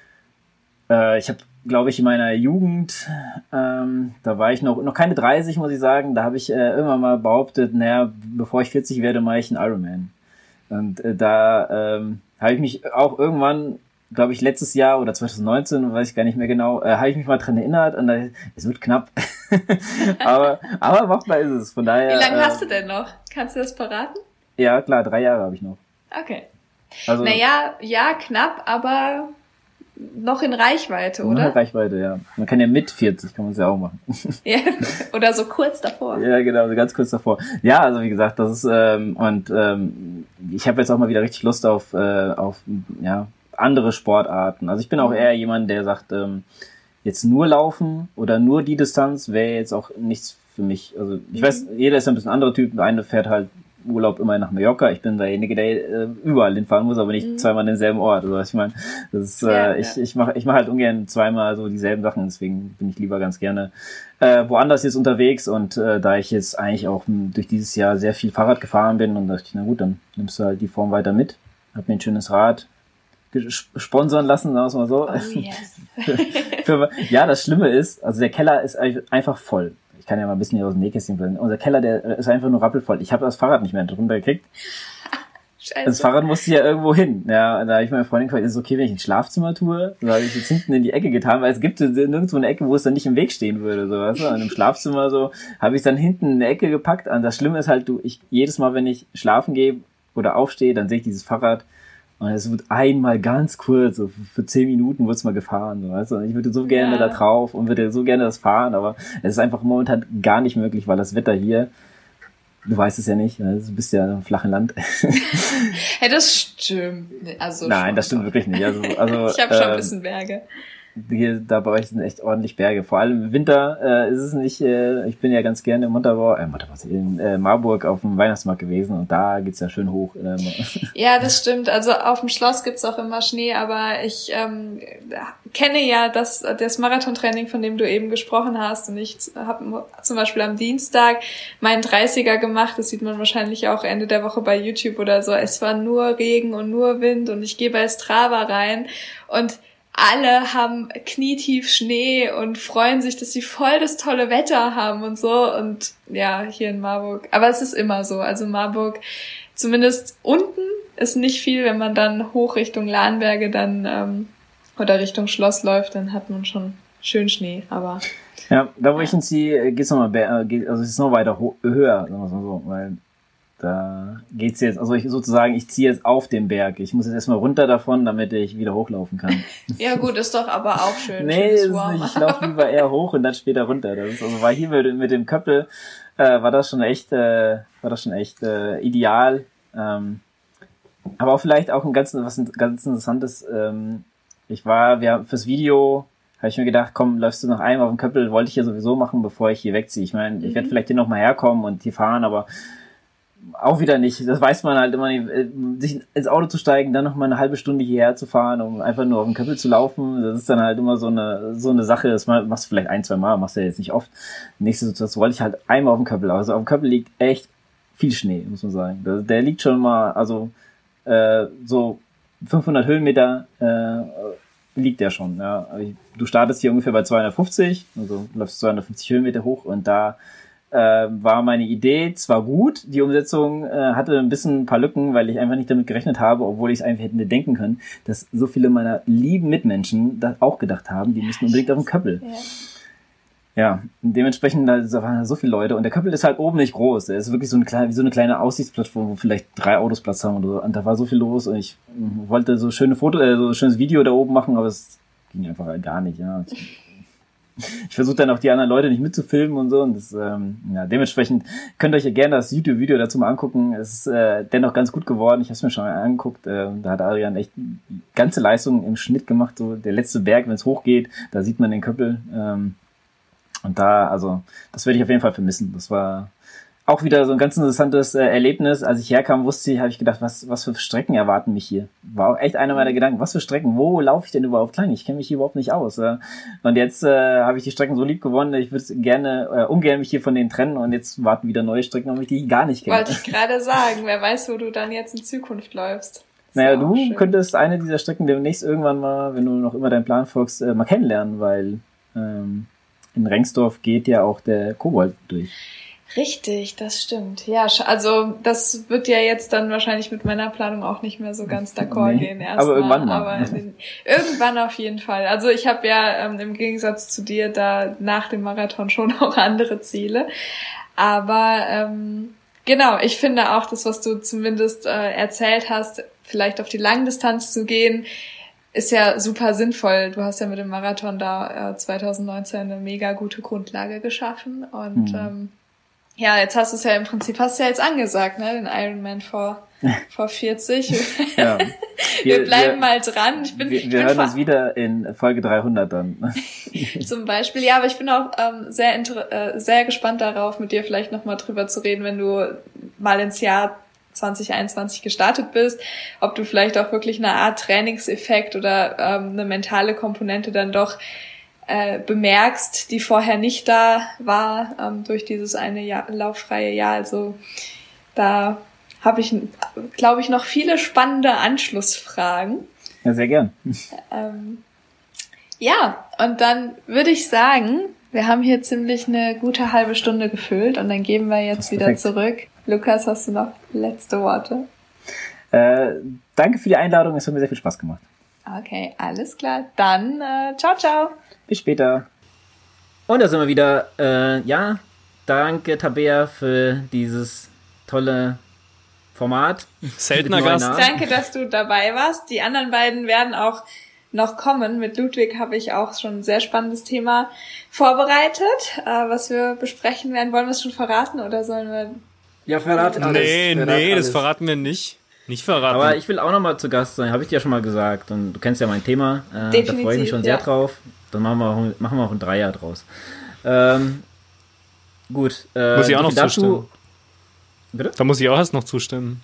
Ich habe, glaube ich, in meiner Jugend, da war ich noch keine 30, muss ich sagen, da habe ich irgendwann mal behauptet, naja, bevor ich 40 werde, mache ich einen Ironman. Und da habe ich mich auch irgendwann, glaube ich, letztes Jahr oder 2019, weiß ich gar nicht mehr genau, habe ich mich mal dran erinnert und es wird knapp. aber machbar ist es, von daher. Wie lange hast du denn noch? Kannst du das verraten? Ja, klar, 3 Jahre habe ich noch. Okay. Also, naja, ja, knapp, aber noch in Reichweite, oder? Noch in Reichweite, ja. Man kann ja mit 40, kann man es ja auch machen. Ja, oder so kurz davor. Ja, genau, so ganz kurz davor. Ja, also wie gesagt, das ist, ich habe jetzt auch mal wieder richtig Lust auf andere Sportarten. Also ich bin auch eher jemand, der sagt, jetzt nur laufen oder nur die Distanz wäre jetzt auch nichts für mich. Also ich weiß, jeder ist ein bisschen anderer Typ. Der eine fährt halt Urlaub immer nach Mallorca. Ich bin derjenige, der überall hinfahren muss, aber nicht zweimal an denselben Ort. Also ich meine, das ist, ich mach halt ungern zweimal so dieselben Sachen. Deswegen bin ich lieber ganz gerne woanders jetzt unterwegs. Und da ich jetzt eigentlich auch durch dieses Jahr sehr viel Fahrrad gefahren bin und dachte ich, na gut, dann nimmst du halt die Form weiter mit. Hab mir ein schönes Rad sponsern lassen, sagen wir es mal so. Oh, yes. Ja, das Schlimme ist, also der Keller ist einfach voll. Ich kann ja mal ein bisschen hier aus dem Nähkästchen bringen. Unser Keller, der ist einfach nur rappelvoll. Ich habe das Fahrrad nicht mehr drunter gekriegt. Scheiße. Das Fahrrad musste ja irgendwo hin. Ja, da habe ich meine Freundin gefragt, ist es okay, wenn ich ins Schlafzimmer tue? Da habe ich jetzt hinten in die Ecke getan, weil es gibt nirgendwo eine Ecke, wo es dann nicht im Weg stehen würde. So, weißt du? Und im Schlafzimmer so habe ich es dann hinten in eine Ecke gepackt. Und das Schlimme ist halt, jedes Mal, wenn ich schlafen gehe oder aufstehe, dann sehe ich dieses Fahrrad. Und es wird einmal ganz kurz, so für 10 Minuten wird's mal gefahren, so, weißt du? Und ich würde so gerne da drauf und würde so gerne das fahren, aber es ist einfach momentan gar nicht möglich, weil das Wetter hier, du weißt es ja nicht, du bist ja im flachen Land. Hey, das stimmt. Also nein, das stimmt wirklich nicht. Also ich habe schon ein bisschen Berge. hier, da bei euch sind echt ordentlich Berge. Vor allem im Winter ist es nicht, ich bin ja ganz gerne in Marburg auf dem Weihnachtsmarkt gewesen und da geht's ja schön hoch. Ja, das stimmt. Also auf dem Schloss gibt's auch immer Schnee, aber ich kenne ja das Marathontraining, von dem du eben gesprochen hast, und ich habe zum Beispiel am Dienstag meinen 30er gemacht. Das sieht man wahrscheinlich auch Ende der Woche bei YouTube oder so. Es war nur Regen und nur Wind und ich gehe bei Strava rein und alle haben knietief Schnee und freuen sich, dass sie voll das tolle Wetter haben und so. Und ja, hier in Marburg. Aber es ist immer so. Also Marburg, zumindest unten ist nicht viel. Wenn man dann hoch Richtung Lahnberge dann oder Richtung Schloss läuft, dann hat man schon schön Schnee. Aber ja, da wo ich hinziehe, geht's nochmal, also es ist noch weiter höher, sagen wir mal so, weil da geht's jetzt, also ich ziehe jetzt auf den Berg. Ich muss jetzt erstmal runter davon, damit ich wieder hochlaufen kann. Ja gut, ist doch aber auch schön. Nee, ist nicht. Ich laufe lieber eher hoch und dann später runter. Das ist, also war hier mit dem Köppel, war das schon echt ideal. Aber auch vielleicht auch was ganz Interessantes. Fürs Video habe ich mir gedacht, komm, läufst du noch einmal auf dem Köppel, wollte ich ja sowieso machen, bevor ich hier wegziehe. Ich meine, ich werde vielleicht hier nochmal herkommen und hier fahren, aber auch wieder nicht. Das weiß man halt immer nicht. Sich ins Auto zu steigen, dann noch mal eine halbe Stunde hierher zu fahren, um einfach nur auf dem Köppel zu laufen, das ist dann halt immer so eine Sache. Das machst du vielleicht 1-2 Mal, machst du ja jetzt nicht oft. Nächste Situation wollte ich halt einmal auf dem Köppel. Also auf dem Köppel liegt echt viel Schnee, muss man sagen. Der liegt schon mal, also so 500 Höhenmeter liegt der schon. Ja. Du startest hier ungefähr bei 250, also läufst 250 Höhenmeter hoch und da war meine Idee zwar gut, die Umsetzung hatte ein paar Lücken, weil ich einfach nicht damit gerechnet habe, obwohl ich es einfach hätte denken können, dass so viele meiner lieben Mitmenschen das auch gedacht haben, die müssen unbedingt auf den Köppel. Ja, dementsprechend da waren so viele Leute und der Köppel ist halt oben nicht groß. Er ist wirklich wie so eine kleine Aussichtsplattform, wo vielleicht 3 Autos Platz haben oder so. Und da war so viel los und ich wollte so schönes Video da oben machen, aber es ging einfach halt gar nicht. Ja. Ich versuche dann auch die anderen Leute nicht mitzufilmen und so und das, dementsprechend könnt ihr euch ja gerne das YouTube-Video dazu mal angucken. Es ist dennoch ganz gut geworden. Ich habe es mir schon mal angeguckt. Da hat Adrian echt die ganze Leistung im Schnitt gemacht. So der letzte Berg, wenn es hochgeht, da sieht man den Köppel. Und da, also das werde ich auf jeden Fall vermissen. Das war auch wieder so ein ganz interessantes Erlebnis. Als ich herkam, habe ich gedacht, was für Strecken erwarten mich hier. War auch echt einer meiner Gedanken. Was für Strecken? Wo laufe ich denn überhaupt lang? Ich kenne mich hier überhaupt nicht aus. Und jetzt habe ich die Strecken so lieb gewonnen. Ich würde gerne ungern mich hier von denen trennen. Und jetzt warten wieder neue Strecken, auf die ich gar nicht kenne. Wollte ich gerade sagen. Wer weiß, wo du dann jetzt in Zukunft läufst. Naja, du könntest eine dieser Strecken demnächst irgendwann mal, wenn du noch immer deinen Plan folgst, mal kennenlernen, weil in Rengsdorf geht ja auch der Kobold durch. Richtig, das stimmt. Ja, also das wird ja jetzt dann wahrscheinlich mit meiner Planung auch nicht mehr so ganz d'accord gehen erstmal. Aber irgendwann mal. Aber irgendwann auf jeden Fall. Also ich habe ja im Gegensatz zu dir da nach dem Marathon schon auch andere Ziele. Aber genau, ich finde auch das, was du zumindest erzählt hast, vielleicht auf die Langdistanz zu gehen, ist ja super sinnvoll. Du hast ja mit dem Marathon da 2019 eine mega gute Grundlage geschaffen und ja, jetzt hast du es ja im Prinzip, hast du ja jetzt angesagt, ne, den Ironman vor 40. Ja. Wir bleiben mal dran. Wir hören uns wieder in Folge 300 dann. Zum Beispiel, ja, aber ich bin auch sehr gespannt darauf, mit dir vielleicht nochmal drüber zu reden, wenn du mal ins Jahr 2021 gestartet bist, ob du vielleicht auch wirklich eine Art Trainingseffekt oder eine mentale Komponente dann doch bemerkst, die vorher nicht da war, durch dieses eine lauffreie Jahr. Also da habe ich, glaube ich, noch viele spannende Anschlussfragen. Ja, sehr gern. Ja, und dann würde ich sagen, wir haben hier ziemlich eine gute halbe Stunde gefüllt und dann geben wir jetzt wieder zurück. Lukas, hast du noch letzte Worte? Danke für die Einladung, es hat mir sehr viel Spaß gemacht. Okay, alles klar. Dann ciao, ciao. Bis später. Und da sind wir wieder. Ja, danke Tabea für dieses tolle Format. Seltener Gast. Danke, dass du dabei warst. Die anderen beiden werden auch noch kommen. Mit Ludwig habe ich auch schon ein sehr spannendes Thema vorbereitet, was wir besprechen werden. Wollen wir es schon verraten oder sollen wir... Ja, verrat alles. Nee, das verraten wir nicht. Nicht verraten. Aber ich will auch nochmal zu Gast sein, habe ich dir ja schon mal gesagt. Und du kennst ja mein Thema. Da freue ich mich schon sehr drauf. Dann machen wir auch ein Dreier draus. Gut. Muss ich auch noch zustimmen. Bitte? Da muss ich auch erst noch zustimmen.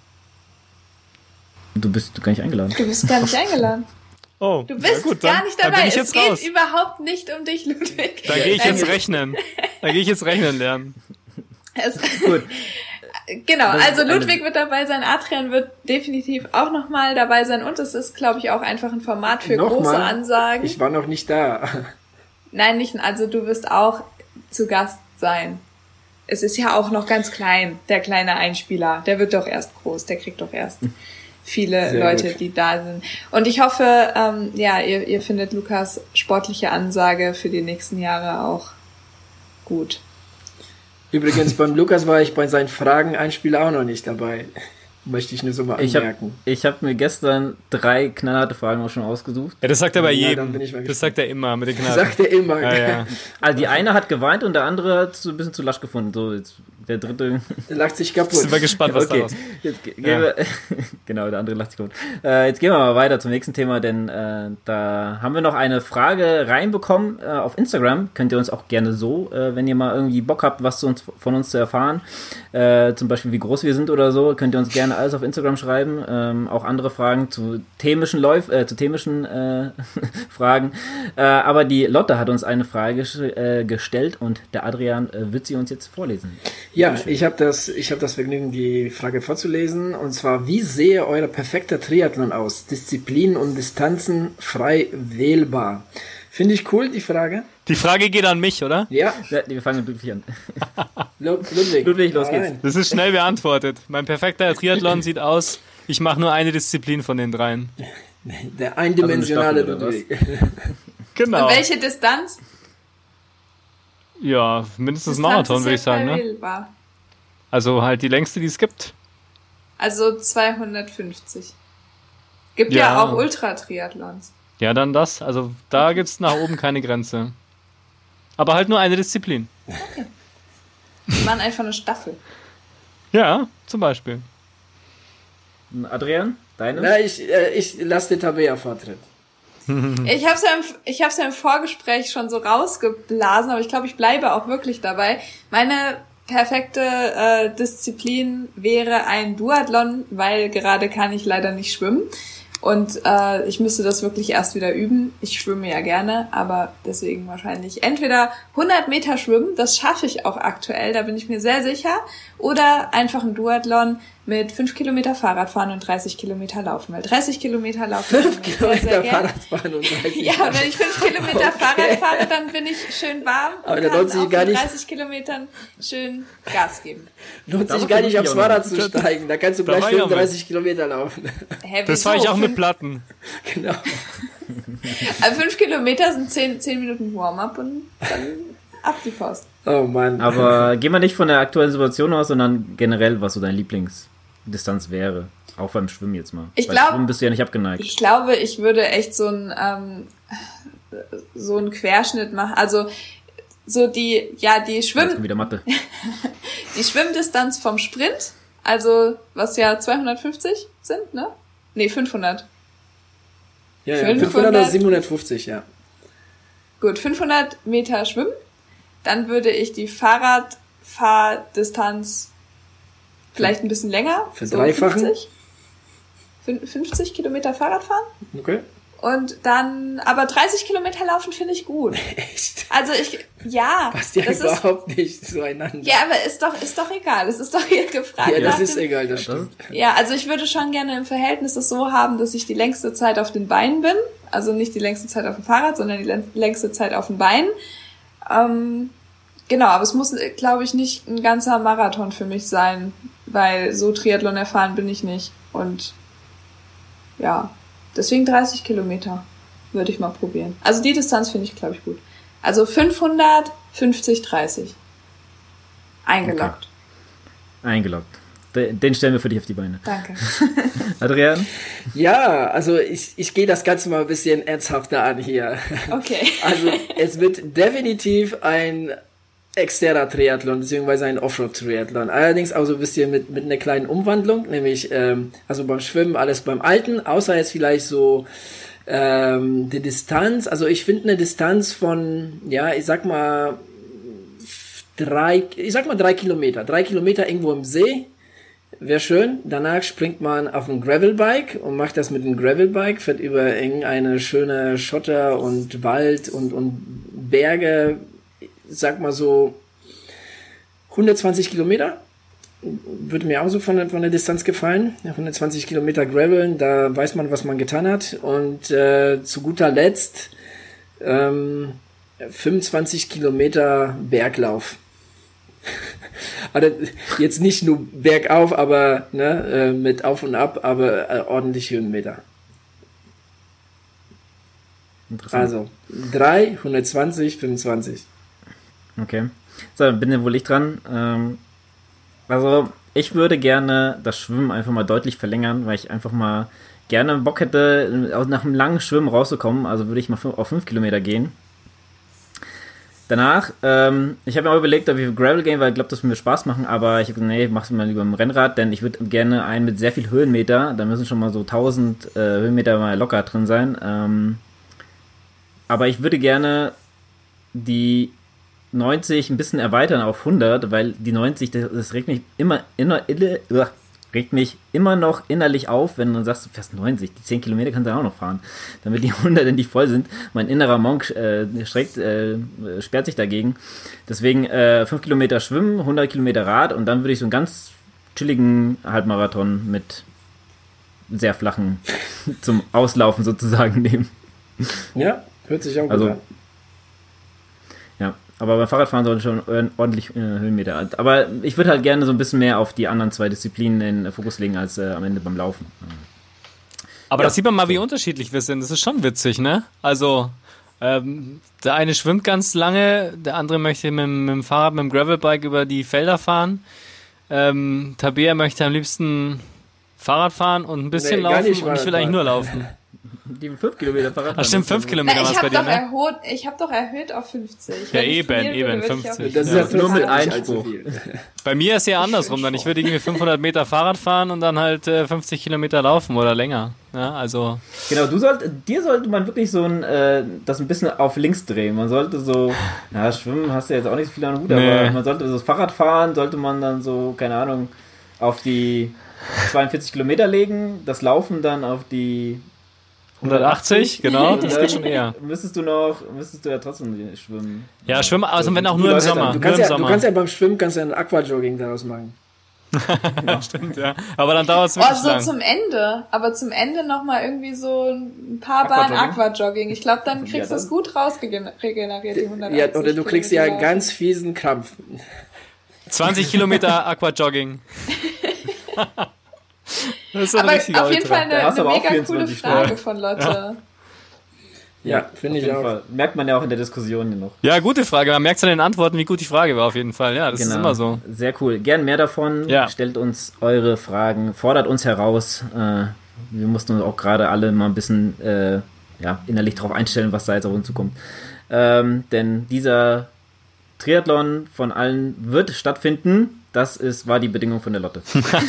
Du bist gar nicht eingeladen. Du bist gar nicht eingeladen. Oh, du bist gut, gar nicht dabei. Es geht raus. Überhaupt nicht um dich, Ludwig. Da gehe ich jetzt rechnen. Lernen. Gut. Genau, also Ludwig wird dabei sein, Adrian wird definitiv auch nochmal dabei sein und es ist, glaube ich, auch einfach ein Format für große Ansagen. Ich war noch nicht da. Nein, nicht, also du wirst auch zu Gast sein. Es ist ja auch noch ganz klein, der kleine Einspieler. Der wird doch erst groß, der kriegt doch erst viele sehr Leute, gut, die da sind. Und ich hoffe, ihr findet Lukas sportliche Ansage für die nächsten Jahre auch gut. Übrigens, beim Lukas war ich bei seinen Fragen-Einspieler auch noch nicht dabei. Möchte ich nur so mal anmerken. Ich hab mir gestern 3 knallharte Fragen auch schon ausgesucht. Ja, das sagt er bei jedem. Das sagt er immer mit den knallharten. Sagt er immer. Ja. Also die eine hat geweint und der andere hat so ein bisschen zu lasch gefunden. So, jetzt der dritte... Der lacht sich kaputt. Sind wir gespannt, was daraus. Genau, der andere lacht sich kaputt. Jetzt gehen wir mal weiter zum nächsten Thema, denn da haben wir noch eine Frage reinbekommen auf Instagram. Könnt ihr uns auch gerne so, wenn ihr mal irgendwie Bock habt, was von uns zu erfahren, zum Beispiel wie groß wir sind oder so, könnt ihr uns gerne alles auf Instagram schreiben. Auch andere Fragen zu themischen Fragen. Aber die Lotte hat uns eine Frage gestellt und der Adrian wird sie uns jetzt vorlesen. Ja, ich hab das Vergnügen, die Frage vorzulesen. Und zwar, wie sehe euer perfekter Triathlon aus? Disziplinen und Distanzen frei wählbar. Finde ich cool, die Frage. Die Frage geht an mich, oder? Ja. Wir fangen mit Ludwig an. Ludwig, los geht's. Das ist schnell beantwortet. Mein perfekter Triathlon sieht aus, ich mache nur eine Disziplin von den 3. Der eindimensionale Ludwig. Genau. Und welche Distanz? Ja, mindestens Marathon, würde ich sagen. Ne? Also halt die längste, die es gibt. Also 250. Gibt ja auch Ultra-Triathlons. Ja, dann das. Also da gibt's nach oben keine Grenze. Aber halt nur eine Disziplin. Okay. Wir machen einfach eine Staffel. Ja, zum Beispiel. Adrian, deine? Na, ich lasse den Tabea vortritt. Ich hab's ja im Vorgespräch schon so rausgeblasen, aber ich glaube, ich bleibe auch wirklich dabei. Meine perfekte Disziplin wäre ein Duathlon, weil gerade kann ich leider nicht schwimmen. Und ich müsste das wirklich erst wieder üben. Ich schwimme ja gerne, aber deswegen wahrscheinlich entweder 100 Meter schwimmen, das schaffe ich auch aktuell, da bin ich mir sehr sicher, oder einfach ein Duathlon mit 5 Kilometer Fahrradfahren und 30 Kilometer laufen. Weil 30 Kilometer laufen... 5 Kilometer Fahrradfahren und 30 Ja, wenn ich 5 Kilometer Fahrrad fahre, dann bin ich schön warm und kann auf 30 Kilometern schön Gas geben. Lohnt sich gar nicht aufs Fahrrad zu steigen, da kannst du gleich 35 Kilometer laufen. Das fahre ich auch mit Platten. Genau. Also 5 Kilometer sind 10 Minuten Warm-up und dann ab die Faust. Oh Mann. Aber geh mal nicht von der aktuellen Situation aus, sondern generell, was so dein Lieblingsdistanz wäre. Auch beim Schwimmen jetzt mal. Ich glaube, Schwimmen bist du ja nicht abgeneigt. Ich glaube, ich würde echt so einen Querschnitt machen. Also so die wieder Mathe. Die Schwimmdistanz vom Sprint, also was ja 250 sind, ne? Nee, 500. Ja, 500 oder 750, ja. Gut, 500 Meter schwimmen. Dann würde ich die Fahrradfahrdistanz vielleicht ein bisschen länger. Verdreifachen? 50 Kilometer Fahrrad fahren. Okay. Und dann, aber 30 Kilometer laufen finde ich gut. Echt? Also passt ja überhaupt nicht zueinander. Ja, aber ist doch egal. Es ist doch hier gefragt. Ja, das ist egal, das stimmt. Ja, also ich würde schon gerne im Verhältnis das so haben, dass ich die längste Zeit auf den Beinen bin. Also nicht die längste Zeit auf dem Fahrrad, sondern die längste Zeit auf den Beinen. Genau, aber es muss, glaube ich, nicht ein ganzer Marathon für mich sein, weil so Triathlon erfahren bin ich nicht. Und ja, deswegen 30 Kilometer würde ich mal probieren. Also die Distanz finde ich, glaube ich, gut. Also 500, 50, 30. Eingeloggt. Okay. Eingeloggt. Den stellen wir für dich auf die Beine. Danke. Adrian? Ja, also ich gehe das Ganze mal ein bisschen ernsthafter an hier. Okay. Also es wird definitiv ein externer Triathlon, beziehungsweise ein Offroad-Triathlon. Allerdings auch so ein bisschen mit einer kleinen Umwandlung, nämlich also beim Schwimmen alles beim Alten, außer jetzt vielleicht so die Distanz. Also ich finde eine Distanz von, ja, ich sag mal 3 Kilometer. 3 Kilometer irgendwo im See wäre schön. Danach springt man auf ein Gravelbike und macht das mit einem Gravelbike, fährt über irgendeine schöne Schotter und Wald und Berge, sag mal so 120 Kilometer. Würde mir auch so von der Distanz gefallen. 120 Kilometer Graveln, da weiß man, was man getan hat. Und zu guter Letzt 25 Kilometer Berglauf. Also jetzt nicht nur bergauf, aber mit Auf und Ab, aber ordentlich Höhenmeter. Interessant. Also 3, 120, 25. Okay. So, bin ja wohl ich dran. Also, ich würde gerne das Schwimmen einfach mal deutlich verlängern, weil ich einfach mal gerne Bock hätte, nach einem langen Schwimmen rauszukommen. Also würde ich mal auf 5 Kilometer gehen. Danach, ich habe mir auch überlegt, ob ich Gravel gehen, weil ich glaube, das würde mir Spaß machen, aber ich habe gesagt, nee, mach's mal lieber im Rennrad, denn ich würde gerne einen mit sehr viel Höhenmeter, da müssen schon mal so 1000 Höhenmeter mal locker drin sein. Aber ich würde gerne die 90 ein bisschen erweitern auf 100, weil die 90, das regt mich immer noch innerlich auf, wenn du sagst, du fährst 90, die 10 Kilometer kannst du auch noch fahren, damit die 100 endlich voll sind. Mein innerer Monk sperrt sich dagegen. Deswegen 5 Kilometer Schwimmen, 100 Kilometer Rad und dann würde ich so einen ganz chilligen Halbmarathon mit sehr flachen zum Auslaufen sozusagen nehmen. Ja, hört sich auch gut an. Ja, aber beim Fahrradfahren sollte schon ordentlich Höhenmeter. Aber ich würde halt gerne so ein bisschen mehr auf die anderen 2 Disziplinen in den Fokus legen, als am Ende beim Laufen. Aber da sieht man mal, wie unterschiedlich wir sind. Das ist schon witzig, ne? Also, der eine schwimmt ganz lange, der andere möchte mit dem Fahrrad, mit dem Gravelbike über die Felder fahren. Tabea möchte am liebsten Fahrrad fahren und ein bisschen laufen und ich will eigentlich nur laufen. Die 5 Kilometer Fahrrad. Ach stimmt, 5 Kilometer war es bei dir, ne? Ich habe doch erhöht auf 50. Ja, eben, 50. Das ist ja nur mit Einspruch. Bei mir ist ja andersrum dann. Ich würde irgendwie 500 Meter Fahrrad fahren und dann halt 50 Kilometer laufen oder länger. Ja, also. Genau, dir sollte man wirklich so das ein bisschen auf links drehen. Man sollte so, schwimmen hast du jetzt auch nicht so viel an Hut, aber man sollte so das Fahrrad fahren, sollte man dann so, keine Ahnung, auf die 42 Kilometer legen, das Laufen dann auf die 180, genau, das geht schon eher. Müsstest du ja trotzdem schwimmen. Ja, schwimmen, also wenn auch nur im Sommer. Du kannst ja beim Schwimmen ein Aquajogging daraus machen. Ja, stimmt, ja. Aber dann dauert es wirklich lang. Zum Ende. Aber zum Ende nochmal irgendwie so ein paar Bahnen Aquajogging. Ich glaube, dann kriegst du es gut rausregeneriert, die 180. Ja, oder du kriegst ja einen ganz fiesen Krampf. 20 Kilometer Aquajogging. Das ist aber auf jeden Fall eine mega coole Frage von Lotte. Ja, finde ich auch. Fall. Merkt man ja auch in der Diskussion noch. Ja, gute Frage. Man merkt es an den Antworten, wie gut die Frage war auf jeden Fall. Ja, das ist immer so. Sehr cool. Gern mehr davon. Ja. Stellt uns eure Fragen. Fordert uns heraus. Wir mussten uns auch gerade alle mal ein bisschen innerlich darauf einstellen, was da jetzt auf uns zukommt. Denn dieser Triathlon von allen wird stattfinden. Das war die Bedingung von der Lotte.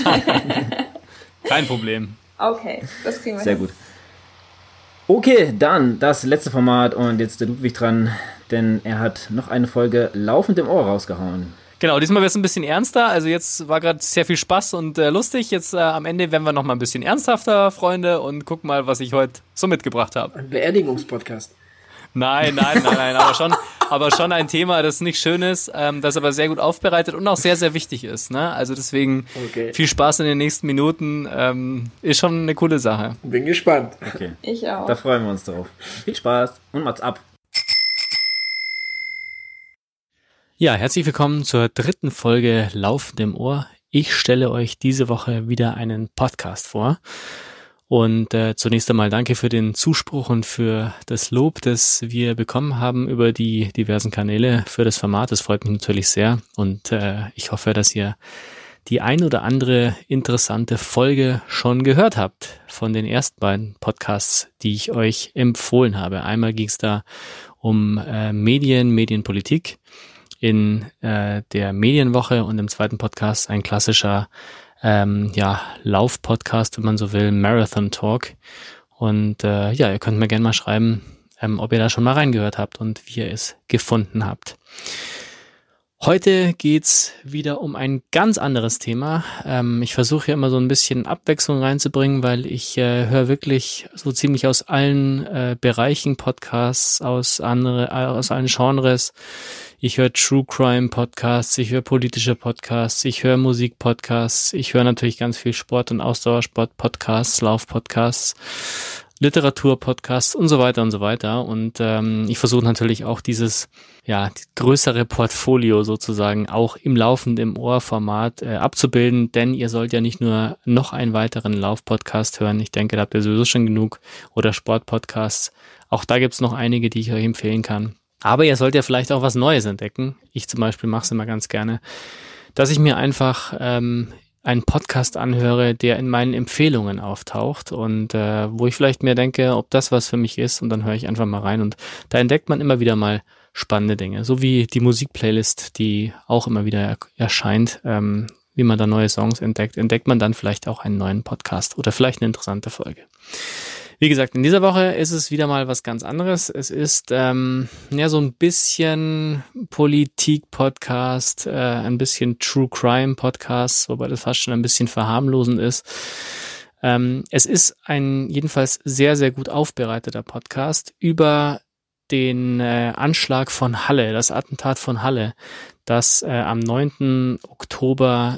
Kein Problem. Okay, das kriegen wir Sehr hin. gut. Okay, dann das letzte Format und jetzt der Ludwig dran, denn er hat noch eine Folge laufend im Ohr rausgehauen. Genau, diesmal wird es ein bisschen ernster. Also jetzt war gerade sehr viel Spaß und lustig. Jetzt am Ende werden wir noch mal ein bisschen ernsthafter, Freunde, und gucken mal, was ich heute so mitgebracht habe. Ein Beerdigungspodcast. Nein, aber schon ein Thema, das nicht schön ist, das aber sehr gut aufbereitet und auch sehr, sehr wichtig ist. Ne? Also deswegen viel Spaß in den nächsten Minuten. Ist schon eine coole Sache. Bin gespannt. Okay. Ich auch. Da freuen wir uns drauf. Viel Spaß und macht's ab. Ja, herzlich willkommen zur 3. Folge Laufend im Ohr. Ich stelle euch diese Woche wieder einen Podcast vor. Und zunächst einmal danke für den Zuspruch und für das Lob, das wir bekommen haben über die diversen Kanäle für das Format. Das freut mich natürlich sehr und ich hoffe, dass ihr die ein oder andere interessante Folge schon gehört habt von den ersten beiden Podcasts, die ich euch empfohlen habe. Einmal ging es da um Medienpolitik in der Medienwoche und im zweiten Podcast ein klassischer Lauf-Podcast, wenn man so will, Marathon Talk. Und ihr könnt mir gerne mal schreiben, ob ihr da schon mal reingehört habt und wie ihr es gefunden habt. Heute geht's wieder um ein ganz anderes Thema. Ich versuche hier immer so ein bisschen Abwechslung reinzubringen, weil ich höre wirklich so ziemlich aus allen Bereichen Podcasts, aus allen Genres. Ich höre True Crime Podcasts, ich höre politische Podcasts, ich höre Musik Podcasts, ich höre natürlich ganz viel Sport- und Ausdauersport Podcasts, Lauf Podcasts, Literatur-Podcasts und so weiter und so weiter. Und ich versuche natürlich auch dieses größere Portfolio sozusagen auch im laufenden Ohr-Format abzubilden, denn ihr sollt ja nicht nur noch einen weiteren Lauf-Podcast hören. Ich denke, da habt ihr sowieso schon genug. Oder Sport-Podcasts. Auch da gibt's noch einige, die ich euch empfehlen kann. Aber ihr sollt ja vielleicht auch was Neues entdecken. Ich zum Beispiel mache es immer ganz gerne, dass ich mir einfach einen Podcast anhöre, der in meinen Empfehlungen auftaucht und wo ich vielleicht mir denke, ob das was für mich ist, und dann höre ich einfach mal rein und da entdeckt man immer wieder mal spannende Dinge, so wie die Musikplaylist, die auch immer wieder erscheint, wie man da neue Songs entdeckt man dann vielleicht auch einen neuen Podcast oder vielleicht eine interessante Folge. Wie gesagt, in dieser Woche ist es wieder mal was ganz anderes. Es ist so ein bisschen Politik-Podcast, ein bisschen True Crime-Podcast, wobei das fast schon ein bisschen verharmlosend ist. Es ist ein jedenfalls sehr, sehr gut aufbereiteter Podcast über den Anschlag von Halle, das Attentat von Halle, das am 9. Oktober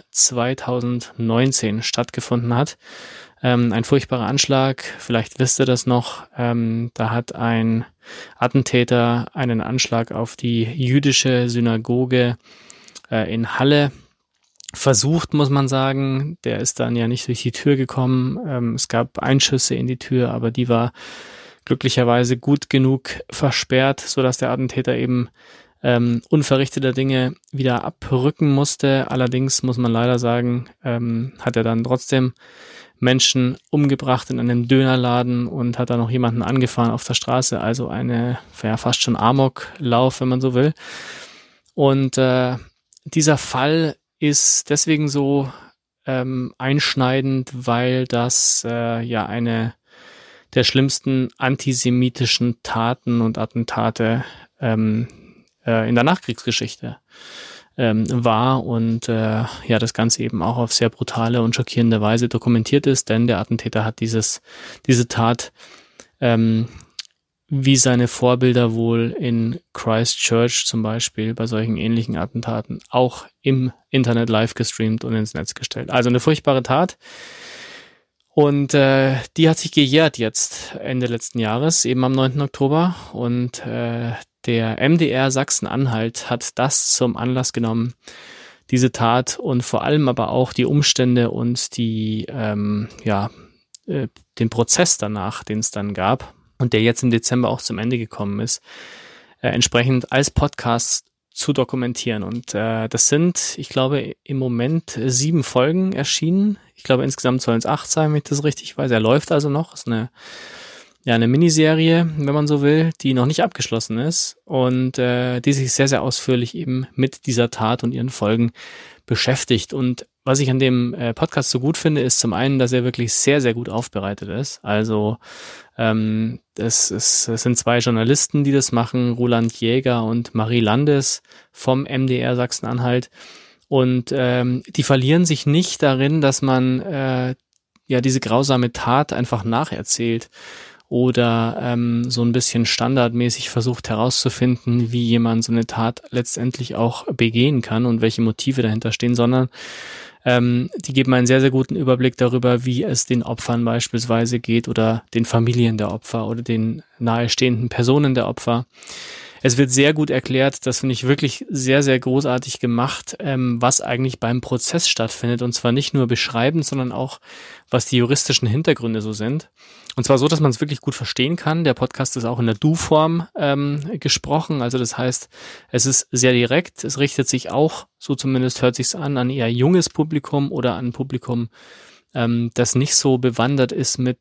2019 stattgefunden hat. Ein furchtbarer Anschlag, vielleicht wisst ihr das noch, da hat ein Attentäter einen Anschlag auf die jüdische Synagoge in Halle versucht, muss man sagen. Der ist dann ja nicht durch die Tür gekommen. Es gab Einschüsse in die Tür, aber die war glücklicherweise gut genug versperrt, sodass der Attentäter eben unverrichteter Dinge wieder abrücken musste. Allerdings muss man leider sagen, hat er dann trotzdem Menschen umgebracht in einem Dönerladen und hat da noch jemanden angefahren auf der Straße. Also fast schon Amoklauf, wenn man so will. Und dieser Fall ist deswegen so einschneidend, weil das eine der schlimmsten antisemitischen Taten und Attentate in der Nachkriegsgeschichte war und das Ganze eben auch auf sehr brutale und schockierende Weise dokumentiert ist, denn der Attentäter hat diese Tat wie seine Vorbilder wohl in Christchurch zum Beispiel bei solchen ähnlichen Attentaten auch im Internet live gestreamt und ins Netz gestellt. Also eine furchtbare Tat. Und die hat sich gejährt jetzt Ende letzten Jahres, eben am 9. Oktober. Und der MDR Sachsen-Anhalt hat das zum Anlass genommen, diese Tat und vor allem aber auch die Umstände und den Prozess danach, den es dann gab und der jetzt im Dezember auch zum Ende gekommen ist, entsprechend als Podcast zu dokumentieren. Und das sind, ich glaube, im Moment 7 Folgen erschienen. Ich glaube, insgesamt sollen es 8 sein, wenn ich das richtig weiß. Er läuft also noch. Ist eine Miniserie, wenn man so will, die noch nicht abgeschlossen ist und die sich sehr, sehr ausführlich eben mit dieser Tat und ihren Folgen beschäftigt. Und was ich an dem Podcast so gut finde, ist zum einen, dass er wirklich sehr, sehr gut aufbereitet ist. Also es sind 2 Journalisten, die das machen, Roland Jäger und Marie Landes vom MDR Sachsen-Anhalt. Und die verlieren sich nicht darin, dass man diese grausame Tat einfach nacherzählt oder so ein bisschen standardmäßig versucht herauszufinden, wie jemand so eine Tat letztendlich auch begehen kann und welche Motive dahinter stehen, sondern die geben einen sehr, sehr guten Überblick darüber, wie es den Opfern beispielsweise geht oder den Familien der Opfer oder den nahestehenden Personen der Opfer. Es wird sehr gut erklärt, das finde ich wirklich sehr, sehr großartig gemacht, was eigentlich beim Prozess stattfindet. Und zwar nicht nur beschreibend, sondern auch, was die juristischen Hintergründe so sind. Und zwar so, dass man es wirklich gut verstehen kann. Der Podcast ist auch in der Du-Form gesprochen. Also das heißt, es ist sehr direkt. Es richtet sich auch, so zumindest hört sich's an eher junges Publikum oder an Publikum, das nicht so bewandert ist mit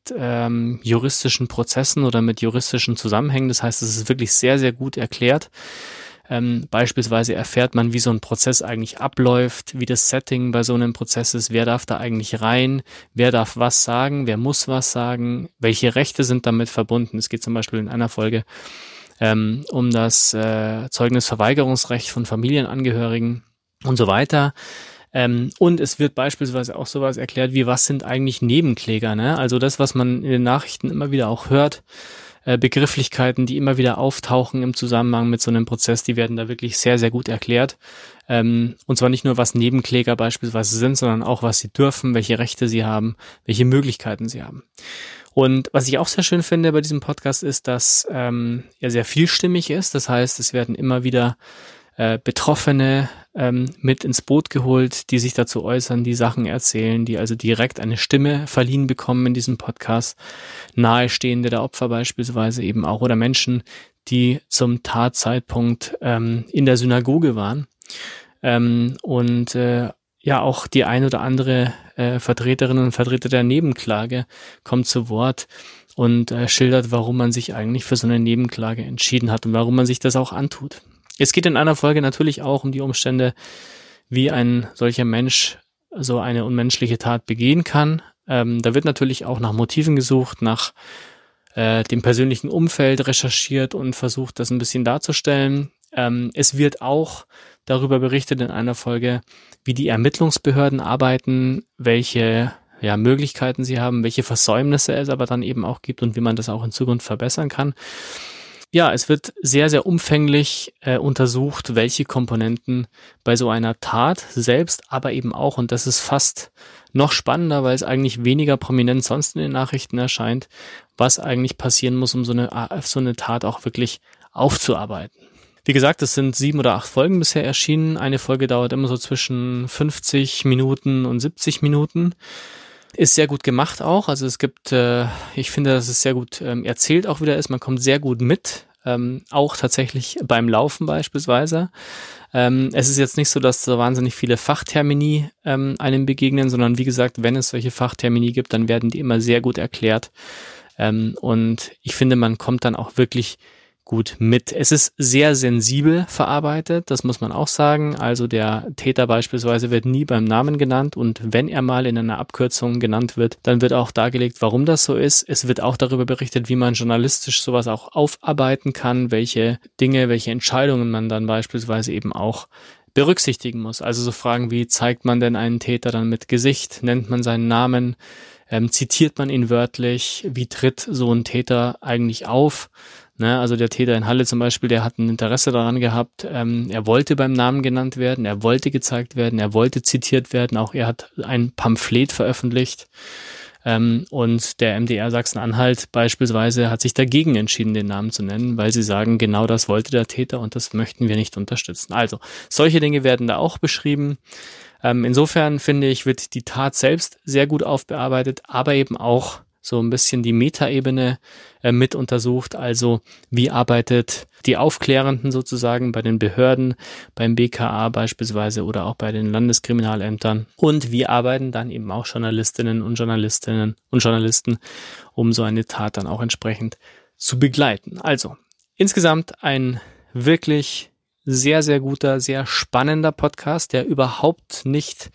juristischen Prozessen oder mit juristischen Zusammenhängen. Das heißt, es ist wirklich sehr, sehr gut erklärt. Beispielsweise erfährt man, wie so ein Prozess eigentlich abläuft, wie das Setting bei so einem Prozess ist, wer darf da eigentlich rein, wer darf was sagen, wer muss was sagen, welche Rechte sind damit verbunden. Es geht zum Beispiel in einer Folge um das Zeugnisverweigerungsrecht von Familienangehörigen und so weiter. Und es wird beispielsweise auch sowas erklärt wie, was sind eigentlich Nebenkläger, ne? Also das, was man in den Nachrichten immer wieder auch hört, Begrifflichkeiten, die immer wieder auftauchen im Zusammenhang mit so einem Prozess, die werden da wirklich sehr, sehr gut erklärt. Und zwar nicht nur, was Nebenkläger beispielsweise sind, sondern auch, was sie dürfen, welche Rechte sie haben, welche Möglichkeiten sie haben. Und was ich auch sehr schön finde bei diesem Podcast ist, dass er sehr vielstimmig ist. Das heißt, es werden immer wieder Betroffene mit ins Boot geholt, die sich dazu äußern, die Sachen erzählen, die also direkt eine Stimme verliehen bekommen in diesem Podcast. Nahestehende der Opfer beispielsweise eben auch oder Menschen, die zum Tatzeitpunkt in der Synagoge waren. Auch die ein oder andere Vertreterinnen und Vertreter der Nebenklage kommt zu Wort und schildert, warum man sich eigentlich für so eine Nebenklage entschieden hat und warum man sich das auch antut. Es geht in einer Folge natürlich auch um die Umstände, wie ein solcher Mensch so eine unmenschliche Tat begehen kann. Da wird natürlich auch nach Motiven gesucht, nach dem persönlichen Umfeld recherchiert und versucht, das ein bisschen darzustellen. Es wird auch darüber berichtet in einer Folge, wie die Ermittlungsbehörden arbeiten, welche Möglichkeiten sie haben, welche Versäumnisse es aber dann eben auch gibt und wie man das auch in Zukunft verbessern kann. Ja, es wird sehr, sehr umfänglich untersucht, welche Komponenten bei so einer Tat selbst, aber eben auch, und das ist fast noch spannender, weil es eigentlich weniger prominent sonst in den Nachrichten erscheint, was eigentlich passieren muss, um so eine Tat auch wirklich aufzuarbeiten. Wie gesagt, es sind 7 oder 8 Folgen bisher erschienen. Eine Folge dauert immer so zwischen 50 Minuten und 70 Minuten. Ist sehr gut gemacht auch. Also es gibt, ich finde, dass es sehr gut erzählt auch wieder ist. Man kommt sehr gut mit, auch tatsächlich beim Laufen beispielsweise. Es ist jetzt nicht so, dass so wahnsinnig viele Fachtermini einem begegnen, sondern wie gesagt, wenn es solche Fachtermini gibt, dann werden die immer sehr gut erklärt. Und ich finde, man kommt dann auch wirklich gut mit. Es ist sehr sensibel verarbeitet, das muss man auch sagen. Also der Täter beispielsweise wird nie beim Namen genannt und wenn er mal in einer Abkürzung genannt wird, dann wird auch dargelegt, warum das so ist. Es wird auch darüber berichtet, wie man journalistisch sowas auch aufarbeiten kann, welche Dinge, welche Entscheidungen man dann beispielsweise eben auch berücksichtigen muss. Also so Fragen wie, zeigt man denn einen Täter dann mit Gesicht, nennt man seinen Namen, zitiert man ihn wörtlich, wie tritt so ein Täter eigentlich auf? Ne, also der Täter in Halle zum Beispiel, der hat ein Interesse daran gehabt, er wollte beim Namen genannt werden, er wollte gezeigt werden, er wollte zitiert werden, auch er hat ein Pamphlet veröffentlicht und der MDR Sachsen-Anhalt beispielsweise hat sich dagegen entschieden, den Namen zu nennen, weil sie sagen, genau das wollte der Täter und das möchten wir nicht unterstützen. Also solche Dinge werden da auch beschrieben. Insofern finde ich, wird die Tat selbst sehr gut aufbearbeitet, aber eben auch so ein bisschen die Metaebene mit untersucht, also wie arbeitet die Aufklärenden sozusagen bei den Behörden, beim BKA beispielsweise oder auch bei den Landeskriminalämtern und wie arbeiten dann eben auch Journalistinnen und Journalisten, um so eine Tat dann auch entsprechend zu begleiten. Also insgesamt ein wirklich sehr, sehr guter, sehr spannender Podcast, der überhaupt nicht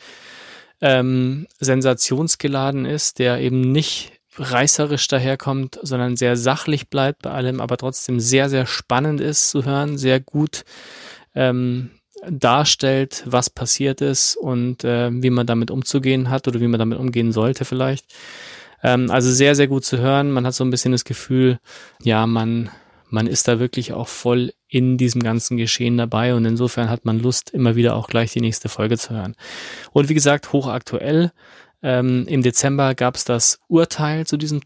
sensationsgeladen ist, der eben nicht reißerisch daherkommt, sondern sehr sachlich bleibt bei allem, aber trotzdem sehr, sehr spannend ist zu hören, sehr gut darstellt, was passiert ist und wie man damit umzugehen hat oder wie man damit umgehen sollte vielleicht. Also sehr, sehr gut zu hören. Man hat so ein bisschen das Gefühl, ja, man ist da wirklich auch voll in diesem ganzen Geschehen dabei und insofern hat man Lust, immer wieder auch gleich die nächste Folge zu hören. Und wie gesagt, hochaktuell. Im Dezember gab es das Urteil zu diesem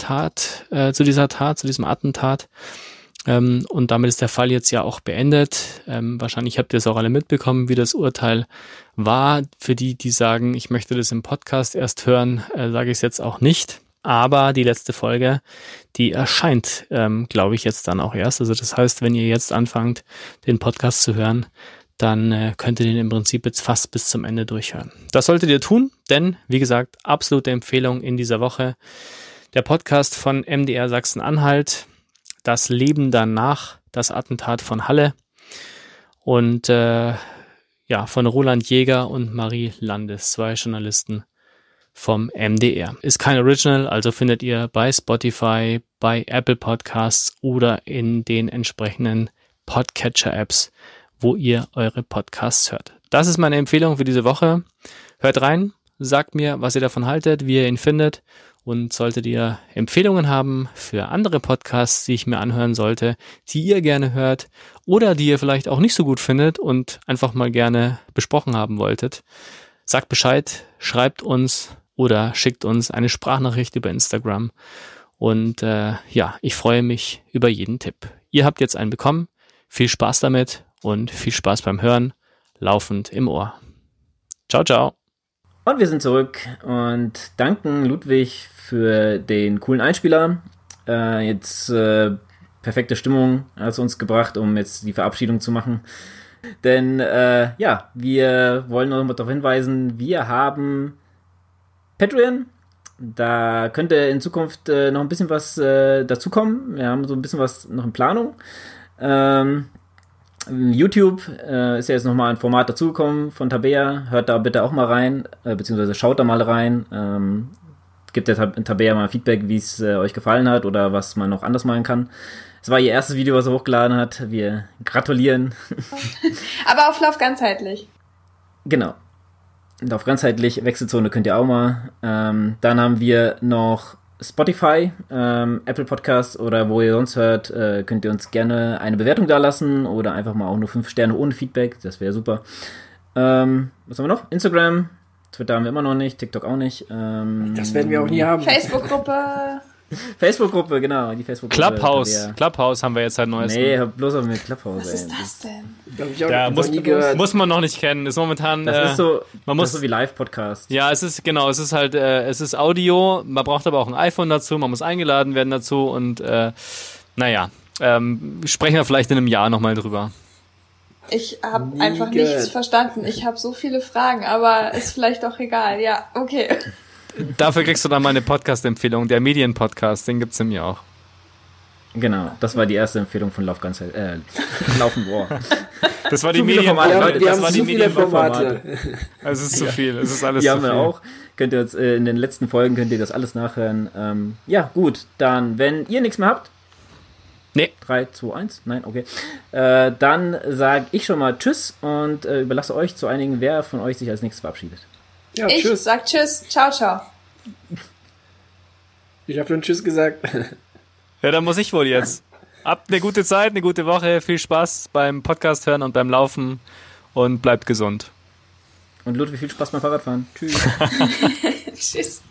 Attentat. Und damit ist der Fall jetzt ja auch beendet. Wahrscheinlich habt ihr es auch alle mitbekommen, wie das Urteil war. Für die sagen, ich möchte das im Podcast erst hören, sage ich es jetzt auch nicht. Aber die letzte Folge, die erscheint, glaube ich, jetzt dann auch erst. Also das heißt, wenn ihr jetzt anfangt, den Podcast zu hören, dann könnt ihr den im Prinzip jetzt fast bis zum Ende durchhören. Das solltet ihr tun, denn, wie gesagt, absolute Empfehlung in dieser Woche. Der Podcast von MDR Sachsen-Anhalt, das Leben danach, das Attentat von Halle. Und von Roland Jäger und Marie Landes, 2 Journalisten vom MDR. Ist kein Original, also findet ihr bei Spotify, bei Apple Podcasts oder in den entsprechenden Podcatcher-Apps, wo ihr eure Podcasts hört. Das ist meine Empfehlung für diese Woche. Hört rein, sagt mir, was ihr davon haltet, wie ihr ihn findet. Und solltet ihr Empfehlungen haben für andere Podcasts, die ich mir anhören sollte, die ihr gerne hört oder die ihr vielleicht auch nicht so gut findet und einfach mal gerne besprochen haben wolltet, sagt Bescheid, schreibt uns oder schickt uns eine Sprachnachricht über Instagram. Und ich freue mich über jeden Tipp. Ihr habt jetzt einen bekommen. Viel Spaß damit und viel Spaß beim Hören, laufend im Ohr. Ciao, ciao. Und wir sind zurück und danken Ludwig für den coolen Einspieler. Perfekte Stimmung hast du uns gebracht, um jetzt die Verabschiedung zu machen. Denn wir wollen noch mal darauf hinweisen, wir haben Patreon. Da könnte in Zukunft noch ein bisschen was dazukommen. Wir haben so ein bisschen was noch in Planung. YouTube ist ja jetzt nochmal ein Format dazugekommen von Tabea. Hört da bitte auch mal rein, beziehungsweise schaut da mal rein. Gebt der Tabea mal Feedback, wie es euch gefallen hat oder was man noch anders machen kann. Es war ihr erstes Video, was er hochgeladen hat. Wir gratulieren. Aber auf Lauf ganzheitlich. Genau. Und auf ganzheitlich, Wechselzone könnt ihr auch mal. Dann haben wir noch Spotify, Apple Podcasts oder wo ihr sonst hört, könnt ihr uns gerne eine Bewertung dalassen oder einfach mal auch nur 5 Sterne ohne Feedback, das wäre super. Was haben wir noch? Instagram, Twitter haben wir immer noch nicht, TikTok auch nicht. Das werden wir auch nie haben. Facebook-Gruppe, genau, die Facebook-Gruppe. Clubhouse haben wir jetzt halt neues. Nee, bloß auf mit Clubhouse. Was ist das denn? Ja, muss man noch nicht kennen. Ist momentan. Das ist so wie Live-Podcast. Ja, es ist halt, es ist Audio. Man braucht aber auch ein iPhone dazu. Man muss eingeladen werden dazu und sprechen wir vielleicht in einem Jahr nochmal drüber. Ich habe einfach nichts verstanden. Ich habe so viele Fragen, aber ist vielleicht auch egal. Ja, okay. Dafür kriegst du dann mal eine Podcast-Empfehlung. Der Medien-Podcast, den gibt's in mir auch. Genau, das war die erste Empfehlung von Laufen War. Das war die Medienformate. Das war die Medienformate. Es ist zu viel. Es ist alles die zu haben viel. Wir auch. Könnt ihr jetzt in den letzten Folgen könnt ihr das alles nachhören. Gut, dann, wenn ihr nichts mehr habt. Nee. 3, 2, 1. Nein, okay. Dann sage ich schon mal Tschüss und überlasse euch zu einigen, wer von euch sich als nächstes verabschiedet. Ja, ich sag Tschüss. Ciao, ciao. Ich habe schon Tschüss gesagt. Ja, dann muss ich wohl jetzt. Habt eine gute Zeit, eine gute Woche. Viel Spaß beim Podcast hören und beim Laufen und bleibt gesund. Und Ludwig, viel Spaß beim Fahrradfahren. Tschüss. Tschüss.